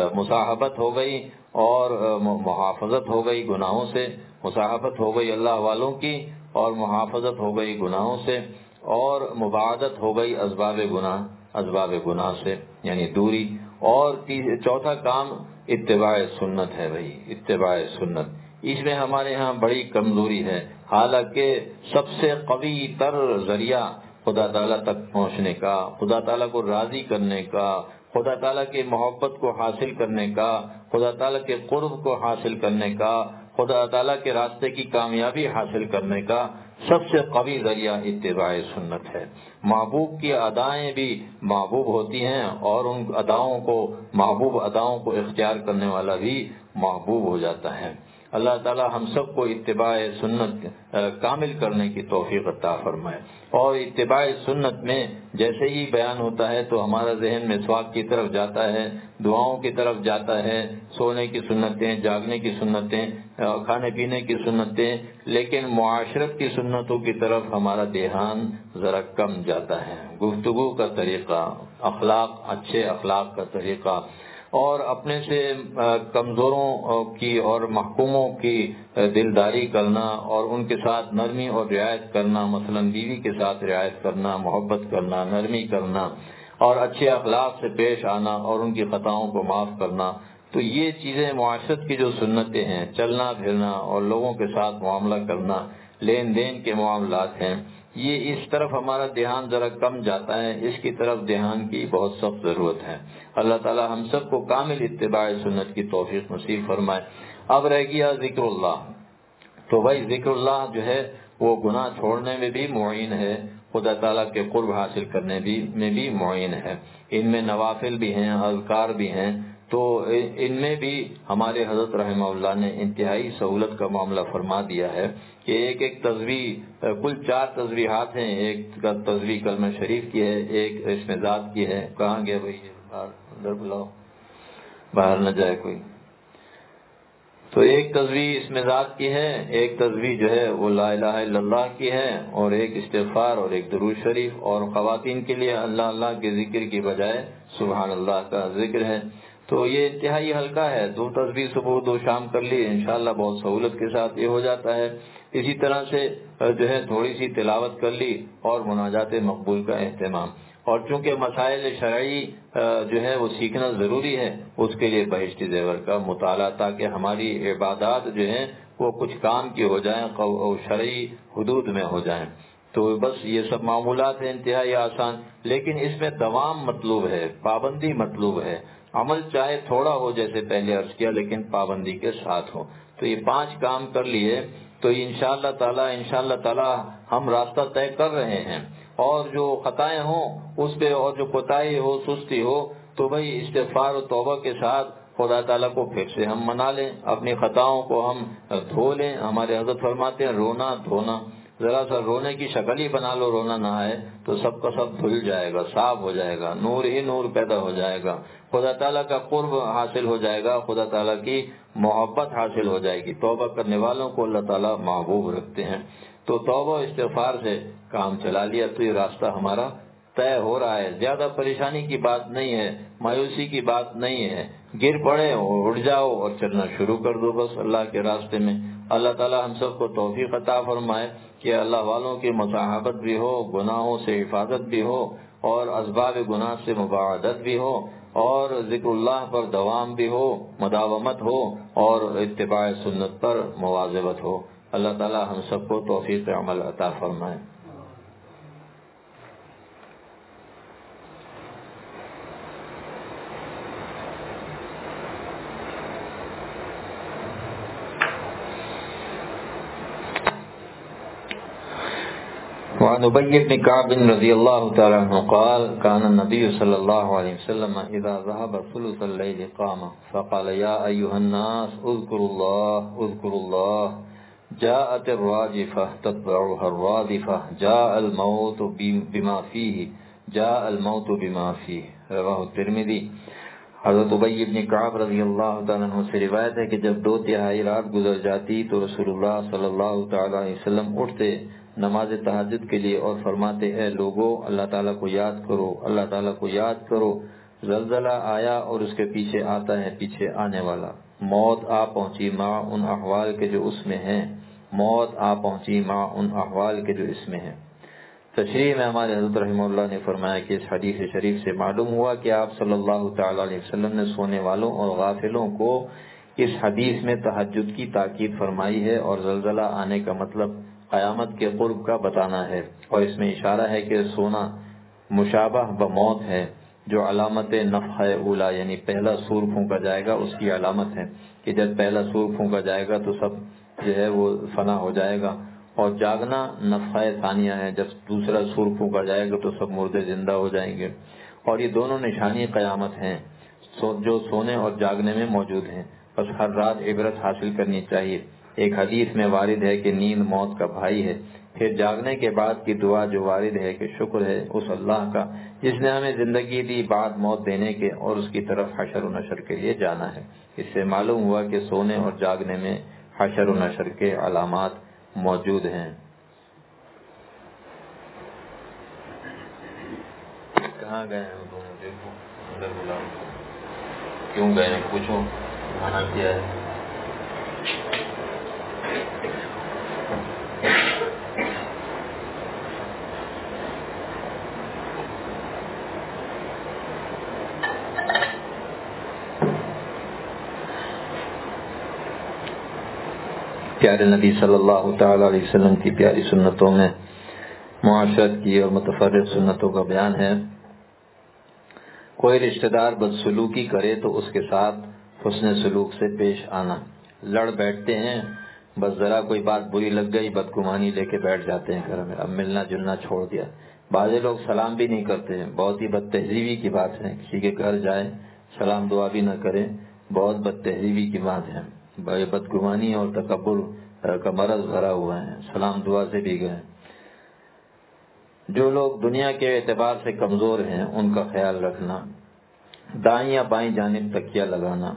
مصاحبت ہو گئی اور محافظت ہو گئی گناہوں سے، مصاحبت ہو گئی اللہ والوں کی اور محافظت ہو گئی گناہوں سے، اور مباعدت ہو گئی اسباب گناہ اسباب گناہ سے یعنی دوری. اور چوتھا کام اتباع سنت ہے. بھائی اتباع سنت، اس میں ہمارے ہاں بڑی کمزوری ہے، حالانکہ سب سے قوی تر ذریعہ خدا تعالیٰ تک پہنچنے کا، خدا تعالیٰ کو راضی کرنے کا، خدا تعالیٰ کی محبت کو حاصل کرنے کا، خدا تعالیٰ کے قرب کو حاصل کرنے کا، خدا تعالیٰ کے راستے کی کامیابی حاصل کرنے کا سب سے قوی ذریعہ اتباع سنت ہے. محبوب کی ادائیں بھی محبوب ہوتی ہیں، اور ان اداؤں کو محبوب اداؤں کو اختیار کرنے والا بھی محبوب ہو جاتا ہے. اللہ تعالی ہم سب کو اتباع سنت کامل کرنے کی توفیق عطا فرمائے. اور اتباع سنت میں جیسے ہی بیان ہوتا ہے تو ہمارا ذہن مسواک کی طرف جاتا ہے، دعاؤں کی طرف جاتا ہے، سونے کی سنتیں، جاگنے کی سنتیں، کھانے پینے کی سنتیں، لیکن معاشرت کی سنتوں کی طرف ہمارا دھیان ذرا کم جاتا ہے. گفتگو کا طریقہ، اخلاق، اچھے اخلاق کا طریقہ، اور اپنے سے کمزوروں کی اور محکوموں کی دلداری کرنا اور ان کے ساتھ نرمی اور رعایت کرنا، مثلا بیوی کے ساتھ رعایت کرنا، محبت کرنا، نرمی کرنا اور اچھے اخلاق سے پیش آنا اور ان کی خطاؤں کو معاف کرنا. تو یہ چیزیں معاشرت کی جو سنتیں ہیں، چلنا پھرنا اور لوگوں کے ساتھ معاملہ کرنا، لین دین کے معاملات ہیں، یہ اس طرف ہمارا دھیان ذرا کم جاتا ہے. اس کی طرف دھیان کی بہت سخت ضرورت ہے. اللہ تعالی ہم سب کو کامل اتباع سنت کی توفیق نصیب فرمائے. اب رہ گیا ذکر اللہ. تو بھائی ذکر اللہ جو ہے وہ گناہ چھوڑنے میں بھی معین ہے، خدا تعالیٰ کے قرب حاصل کرنے بھی میں بھی معین ہے. ان میں نوافل بھی ہیں، اذکار بھی ہیں. تو ان میں بھی ہمارے حضرت رحمہ اللہ نے انتہائی سہولت کا معاملہ فرما دیا ہے کہ ایک ایک تسبیح، کل چار تسبیحات ہیں. ایک کا تسبیح کلمہ شریف کی ہے، ایک اسم ذات کی ہے. کہاں گیا بھائی؟ باہر اندر بلاؤ، باہر نہ جائے کوئی. تو ایک تسبیح اسم ذات کی ہے، ایک تسبیح جو ہے وہ لا الہ الا اللہ کی ہے، اور ایک استغفار اور ایک درود شریف. اور خواتین کے لیے اللہ اللہ کے ذکر کی بجائے سبحان اللہ کا ذکر ہے. تو یہ انتہائی ہلکا ہے. دو تسبیح صبح دو شام کر لی، انشاءاللہ بہت سہولت کے ساتھ یہ ہو جاتا ہے. اسی طرح سے جو ہے تھوڑی سی تلاوت کر لی اور مناجات مقبول کا اہتمام. اور چونکہ مسائل شرعی جو ہے وہ سیکھنا ضروری ہے، اس کے لیے بہشتی زیور کا مطالعہ، تاکہ ہماری عبادات جو ہیں وہ کچھ کام کی ہو جائیں اور شرعی حدود میں ہو جائیں. تو بس یہ سب معمولات ہیں انتہائی آسان، لیکن اس میں دوام مطلوب ہے، پابندی مطلوب ہے. عمل چاہے تھوڑا ہو جیسے پہلے عرض کیا، لیکن پابندی کے ساتھ ہو. تو یہ پانچ کام کر لیے تو انشاءاللہ تعالی انشاءاللہ تعالی ہم راستہ طے کر رہے ہیں. اور جو خطائیں ہوں اس پہ، اور جو کوتاہی ہو، سستی ہو، تو بھئی استغفار و توبہ کے ساتھ خدا تعالیٰ کو پھر سے ہم منا لیں، اپنی خطاؤں کو ہم دھو لیں. ہمارے حضرت فرماتے ہیں رونا دھونا، ذرا سا رونے کی شکل ہی بنا لو، رونا نہ آئے تو سب کا سب دھل جائے گا، صاف ہو جائے گا، نور ہی نور پیدا ہو جائے گا، خدا تعالیٰ کا قرب حاصل ہو جائے گا، خدا تعالیٰ کی محبت حاصل ہو جائے گی. توبہ کرنے والوں کو اللہ تعالیٰ محبوب رکھتے ہیں. تو توبہ استغفار سے کام چلا لیا تو یہ راستہ ہمارا طے ہو رہا ہے. زیادہ پریشانی کی بات نہیں ہے، مایوسی کی بات نہیں ہے. گر پڑے اور اٹھ جاؤ اور چلنا شروع کر دو بس اللہ کے راستے میں. اللہ تعالیٰ ہم سب کو توفیق عطا فرمائے کہ اللہ والوں کی مصاحبت بھی ہو، گناہوں سے حفاظت بھی ہو، اور اسباب گناہ سے مباعدت بھی ہو، اور ذکر اللہ پر دوام بھی ہو، مداومت ہو، اور اتباع سنت پر مواظبت ہو. اللہ تعالیٰ ہم سب کو توفیق عمل عطا فرمائے. وعن ابي بن كعب رضي الله تعالى عنه قال كان النبي صلى الله عليه وسلم اذا ذهب ثلث الليل قام فقال يا ايها الناس اذكروا الله اذكروا الله جاءت الراجفة تتبعها الرادفة جاء الموت بما فيه جاء الموت بما فيه. رواه الترمذی. حضرت ابی بن کعب رضی اللہ تعالیٰ عنہ سے روایت ہے کہ جب دو تہائی رات گزر جاتی تو رسول اللہ صلی اللہ تعالی علیہ وسلم اٹھتے نماز تہجد کے لیے اور فرماتے اے لوگو اللہ تعالیٰ کو یاد کرو، اللہ تعالیٰ کو یاد کرو. زلزلہ آیا اور اس کے پیچھے آتا ہے پیچھے آنے والا. موت آ پہنچی مع ان احوال کے جو اس میں ہیں، موت آ پہنچی مع ان احوال کے جو اس میں ہیں. تشریح میں ہمارے حضرت رحمہ اللہ نے فرمایا کہ اس حدیث شریف سے معلوم ہوا کہ آپ صلی اللہ تعالی علیہ وسلم نے سونے والوں اور غافلوں کو اس حدیث میں تہجد کی تاکید فرمائی ہے، اور زلزلہ آنے کا مطلب قیامت کے قرب کا بتانا ہے. اور اس میں اشارہ ہے کہ سونا مشابہ بموت ہے، جو علامت نفخہ اولا یعنی پہلا سور پھونکا جائے گا اس کی علامت ہے کہ جب پہلا سور پھونکا جائے گا تو سب جو ہے وہ فنا ہو جائے گا. اور جاگنا نفخہ ثانیہ ہے، جب دوسرا سور پھونکا جائے گا تو سب مردے زندہ ہو جائیں گے. اور یہ دونوں نشانی قیامت ہیں جو سونے اور جاگنے میں موجود ہیں. بس ہر رات عبرت حاصل کرنی چاہیے۔ ایک حدیث میں وارد ہے کہ نیند موت کا بھائی ہے۔ پھر جاگنے کے بعد کی دعا جو وارد ہے کہ شکر ہے اس اللہ کا جس نے ہمیں زندگی دی بعد موت دینے کے اور اس کی طرف حشر و نشر کے لیے جانا ہے۔ اس سے معلوم ہوا کہ سونے اور جاگنے میں حشر و نشر کے علامات موجود ہیں۔ کہاں گئے ہیں وہ؟ دیکھو اندر بلاؤ، کیوں گئے ہیں پوچھو، کھانا کیا ہے؟ پیارے نبی صلی اللہ تعالی علیہ وسلم کی پیاری سنتوں میں معاشرت کی اور متفرق سنتوں کا بیان ہے۔ کوئی رشتہ دار بدسلوکی کرے تو اس کے ساتھ حسن سلوک سے پیش آنا۔ لڑ بیٹھتے ہیں، بس ذرا کوئی بات بری لگ گئی بدگمانی لے کے بیٹھ جاتے ہیں گھر میں، اب ملنا جلنا چھوڑ دیا۔ بعض لوگ سلام بھی نہیں کرتے ہیں، بہت ہی بد تہذیبی کی بات ہے۔ کسی کے گھر جائیں سلام دعا بھی نہ کریں، بہت بد تہذیبی کی بات ہے۔ بدگمانی اور تکبر کا مرض بھرا ہوا ہے، سلام دعا سے بھی گئے۔ جو لوگ دنیا کے اعتبار سے کمزور ہیں ان کا خیال رکھنا۔ دائیں یا بائیں جانب تکیہ لگانا۔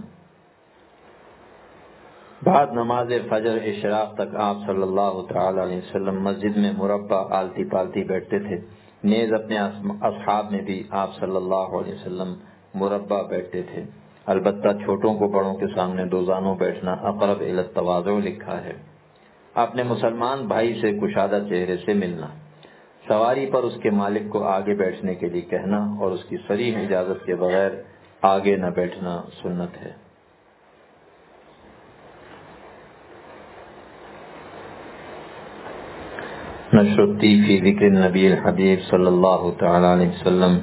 بعد نماز فجر اشراق تک آپ صلی اللہ تعالی علیہ وسلم مسجد میں مربع آلتی پالتی بیٹھتے تھے۔ نیز اپنے اصحاب میں بھی آپ صلی اللہ علیہ وسلم مربع بیٹھتے تھے۔ البتہ چھوٹوں کو بڑوں کے سامنے دوزانوں بیٹھنا اقرب الی التواضع لکھا ہے۔ اپنے مسلمان بھائی سے کشادہ چہرے سے ملنا۔ سواری پر اس کے مالک کو آگے بیٹھنے کے لیے کہنا اور اس کی صریح اجازت کے بغیر آگے نہ بیٹھنا سنت ہے۔ نشر الطیب فی ذکر النبی الحبیب صلی اللہ تعالی علیہ وسلم۔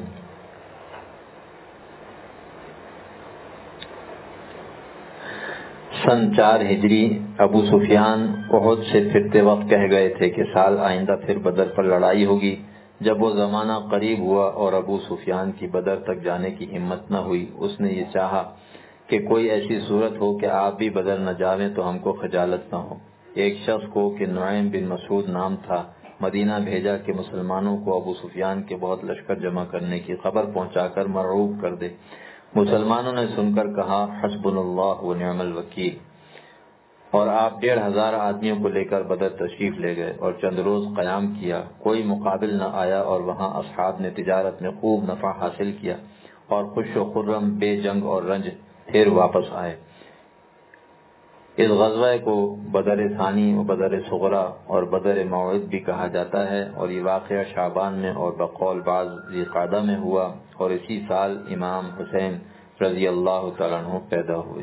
سن چار ہجری ابو سفیان احد سے پھرتے وقت کہہ گئے تھے کہ سال آئندہ پھر بدر پر لڑائی ہوگی۔ جب وہ زمانہ قریب ہوا اور ابو سفیان کی بدر تک جانے کی ہمت نہ ہوئی، اس نے یہ چاہا کہ کوئی ایسی صورت ہو کہ آپ بھی بدر نہ جاویں تو ہم کو خجالت نہ ہو۔ ایک شخص کو کہ نعیم بن مسعود نام تھا مدینہ بھیجا کہ مسلمانوں کو ابو سفیان کے بہت لشکر جمع کرنے کی خبر پہنچا کر مرعوب کر دے۔ مسلمانوں نے سن کر کہا حسبنا اللہ و نعم الوکیل، اور آپ ڈیڑھ ہزار آدمیوں کو لے کر بدر تشریف لے گئے اور چند روز قیام کیا۔ کوئی مقابل نہ آیا اور وہاں اصحاب نے تجارت میں خوب نفع حاصل کیا اور خوش و خرم بے جنگ اور رنج پھر واپس آئے۔ اس غزوہ کو بدر ثانی و بدر صغریٰ اور بدر موعد بھی کہا جاتا ہے، اور یہ واقعہ شعبان میں اور بقول بعض ذی قعدہ میں ہوا، اور اسی سال امام حسین رضی اللہ تعالیٰ عنہ پیدا ہوئے۔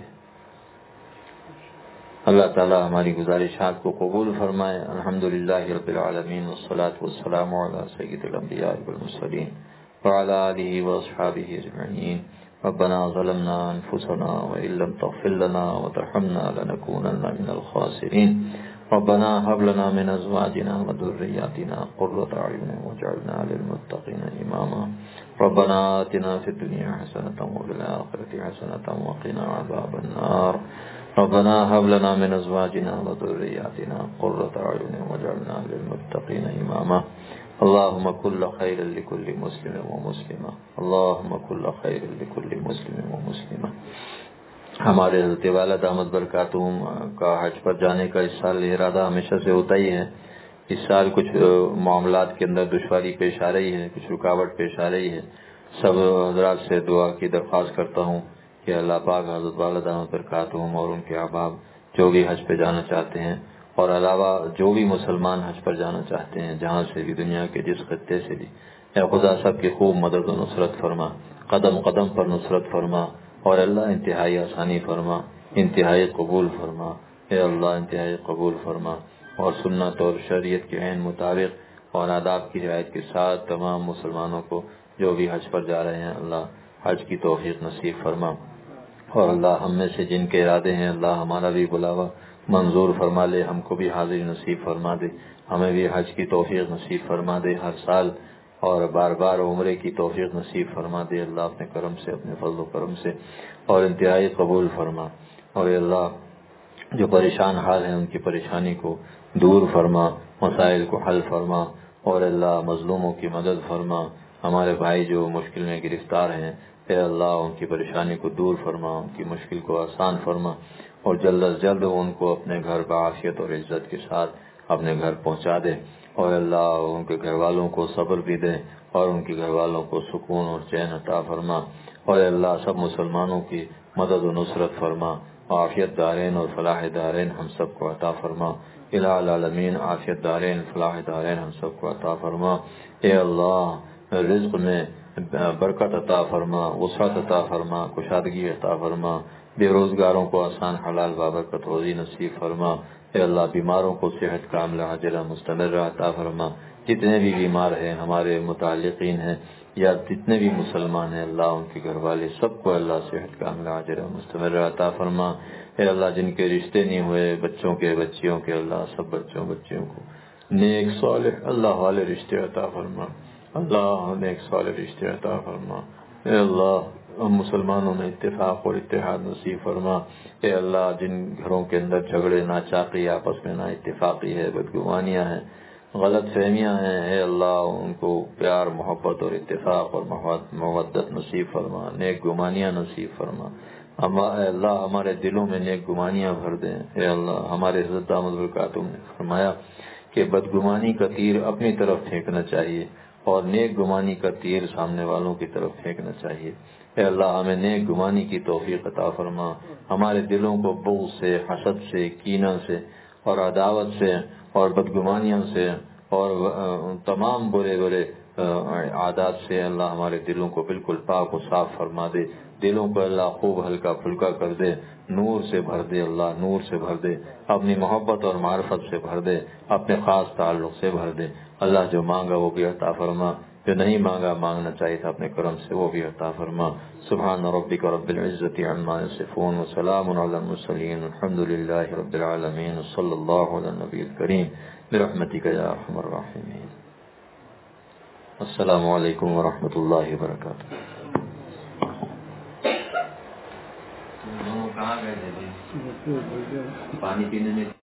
اللہ تعالیٰ ہماری گزارشات کو قبول فرمائے۔ الحمدللہ رب العالمین والصلاة والسلام علی سید الانبیاء والمرسلین وعلی آلہ واصحابہ اجمعین۔ ربنا ظلمنا انفسنا وان لم تغفر لنا وترحمنا لنكونن من الخاسرین۔ ربنا هب لنا من ازواجنا وذرياتنا قرة اعین واجعلنا للمتقین اماما۔ ربنا آتنا فی الدنیا حسنة وفی الآخرة حسنة وقنا عذاب النار۔ ربنا هب لنا من ازواجنا وذرياتنا قرة اعین واجعلنا للمتقین اماما۔ اللهم كل خير لكل مسلم ومسلمة، اللهم كل خير لكل مسلم ومسلمة۔ ہمارے حضرت والد احمد برکاتہم کا حج پر جانے کا اس سال ارادہ ہمیشہ سے ہوتا ہی ہے۔ اس سال کچھ معاملات کے اندر دشواری پیش آ رہی ہے، کچھ رکاوٹ پیش آ رہی ہے۔ سب حضرات سے دعا کی درخواست کرتا ہوں کہ اللہ پاک حضرت والد احمد برکاتہم اور ان کے احباب جو بھی حج پہ جانا چاہتے ہیں، اور علاوہ جو بھی مسلمان حج پر جانا چاہتے ہیں جہاں سے بھی، دنیا کے جس خطے سے بھی، اے خدا سب کی خوب مدد و نصرت فرما، قدم قدم پر نصرت فرما، اور اللہ انتہائی آسانی فرما، انتہائی قبول فرما، اے اللہ انتہائی قبول فرما، اور سنت اور شریعت کے عین مطابق اور آداب کی رعایت کے ساتھ تمام مسلمانوں کو جو بھی حج پر جا رہے ہیں اللہ حج کی توفیق نصیب فرما، اور اللہ ہم میں سے جن کے ارادے ہیں اللہ ہمارا بھی بلاوا منظور فرما لے، ہم کو بھی حاضری نصیب فرما دے، ہمیں بھی حج کی توفیق نصیب فرما دے ہر سال، اور بار بار عمرے کی توفیق نصیب فرما دے اللہ اپنے کرم سے، اپنے فضل و کرم سے، اور انتہائی قبول فرما۔ اور اے اللہ جو پریشان حال ہیں ان کی پریشانی کو دور فرما، مسائل کو حل فرما، اور اللہ مظلوموں کی مدد فرما۔ ہمارے بھائی جو مشکل میں گرفتار ہیں اے اللہ ان کی پریشانی کو دور فرما، ان کی مشکل کو آسان فرما، اور جلد از جلد ان کو اپنے گھر بعافیت اور عزت کے ساتھ اپنے گھر پہنچا دے، اور اللہ ان کے گھر والوں کو صبر بھی دے اور ان کے گھر والوں کو سکون اور چین عطا فرما، اور اللہ سب مسلمانوں کی مدد و نصرت فرما، عافیت دارین اور فلاح دارین ہم سب کو عطا فرما۔ الہ العالمین عافیت دارین فلاح دارین ہم سب کو عطا فرما۔ اے اللہ رزق میں برکت عطا فرما، وسعت عطا فرما، کشادگی عطا فرما، بے روزگاروں کو آسان حلال بابرکت روزی نصیب فرما۔ اے اللہ بیماروں کو صحت کاملہ عاجلہ مستمرہ عطا فرما۔ جتنے بھی بیمار ہیں ہمارے متعلقین ہیں یا جتنے بھی مسلمان ہیں اللہ ان کے گھر والے سب کو اللہ صحت کاملہ عاجلہ مستمرہ عطا فرما۔ اے اللہ جن کے رشتے نہیں ہوئے بچوں کے بچیوں کے اللہ سب بچوں بچیوں کو نیک صالح اللہ والے رشتے عطا فرما، اللہ نیک صالح رشتے عطا فرما۔ اے اللہ ہم مسلمانوں میں اتفاق اور اتحاد نصیب فرما۔ اے اللہ جن گھروں کے اندر جھگڑے ناچاقی آپس میں نا اتفاقی ہے، بدگمانیاں ہیں، غلط فہمیاں ہیں، اے اللہ ان کو پیار محبت اور اتفاق اور مودت نصیب فرما، نیک گمانیاں نصیب فرما۔ اے اللہ ہمارے دلوں میں نیک گمانیاں بھر دیں۔ اے اللہ ہمارے حضرت دامت برکاتہم نے فرمایا کہ بدگمانی کا تیر اپنی طرف پھینکنا چاہیے اور نیک گمانی کا تیر سامنے والوں کی طرف پھینکنا چاہیے۔ اے اللہ ہمیں نیک گمانی کی توفیق عطا فرما، ہمارے دلوں کو بغض سے، حسد سے، کینہ سے اور عداوت سے اور بدگمانیوں سے اور تمام برے برے عادات سے اللہ ہمارے دلوں کو بالکل پاک و صاف فرما دے، دلوں کو اللہ خوب ہلکا پھلکا کر دے، نور سے بھر دے، اللہ نور سے بھر دے، اپنی محبت اور معرفت سے بھر دے، اپنے خاص تعلق سے بھر دے۔ اللہ جو مانگا وہ بھی عطا فرما، جو نہیں مانگا مانگنا چاہیے تھا اپنے کرم سے وہ بھی عطا فرما۔ سبحان ربک رب العزت عما یصفون وسلام علی المرسلین الحمد للہ رب العالمین صلی اللہ علی النبی الکریم برحمتک یا ارحم الراحمین۔ السلام علیکم ورحمۃ اللہ وبرکاتہ۔ کہاں گئے تھے پانی پینے میں؟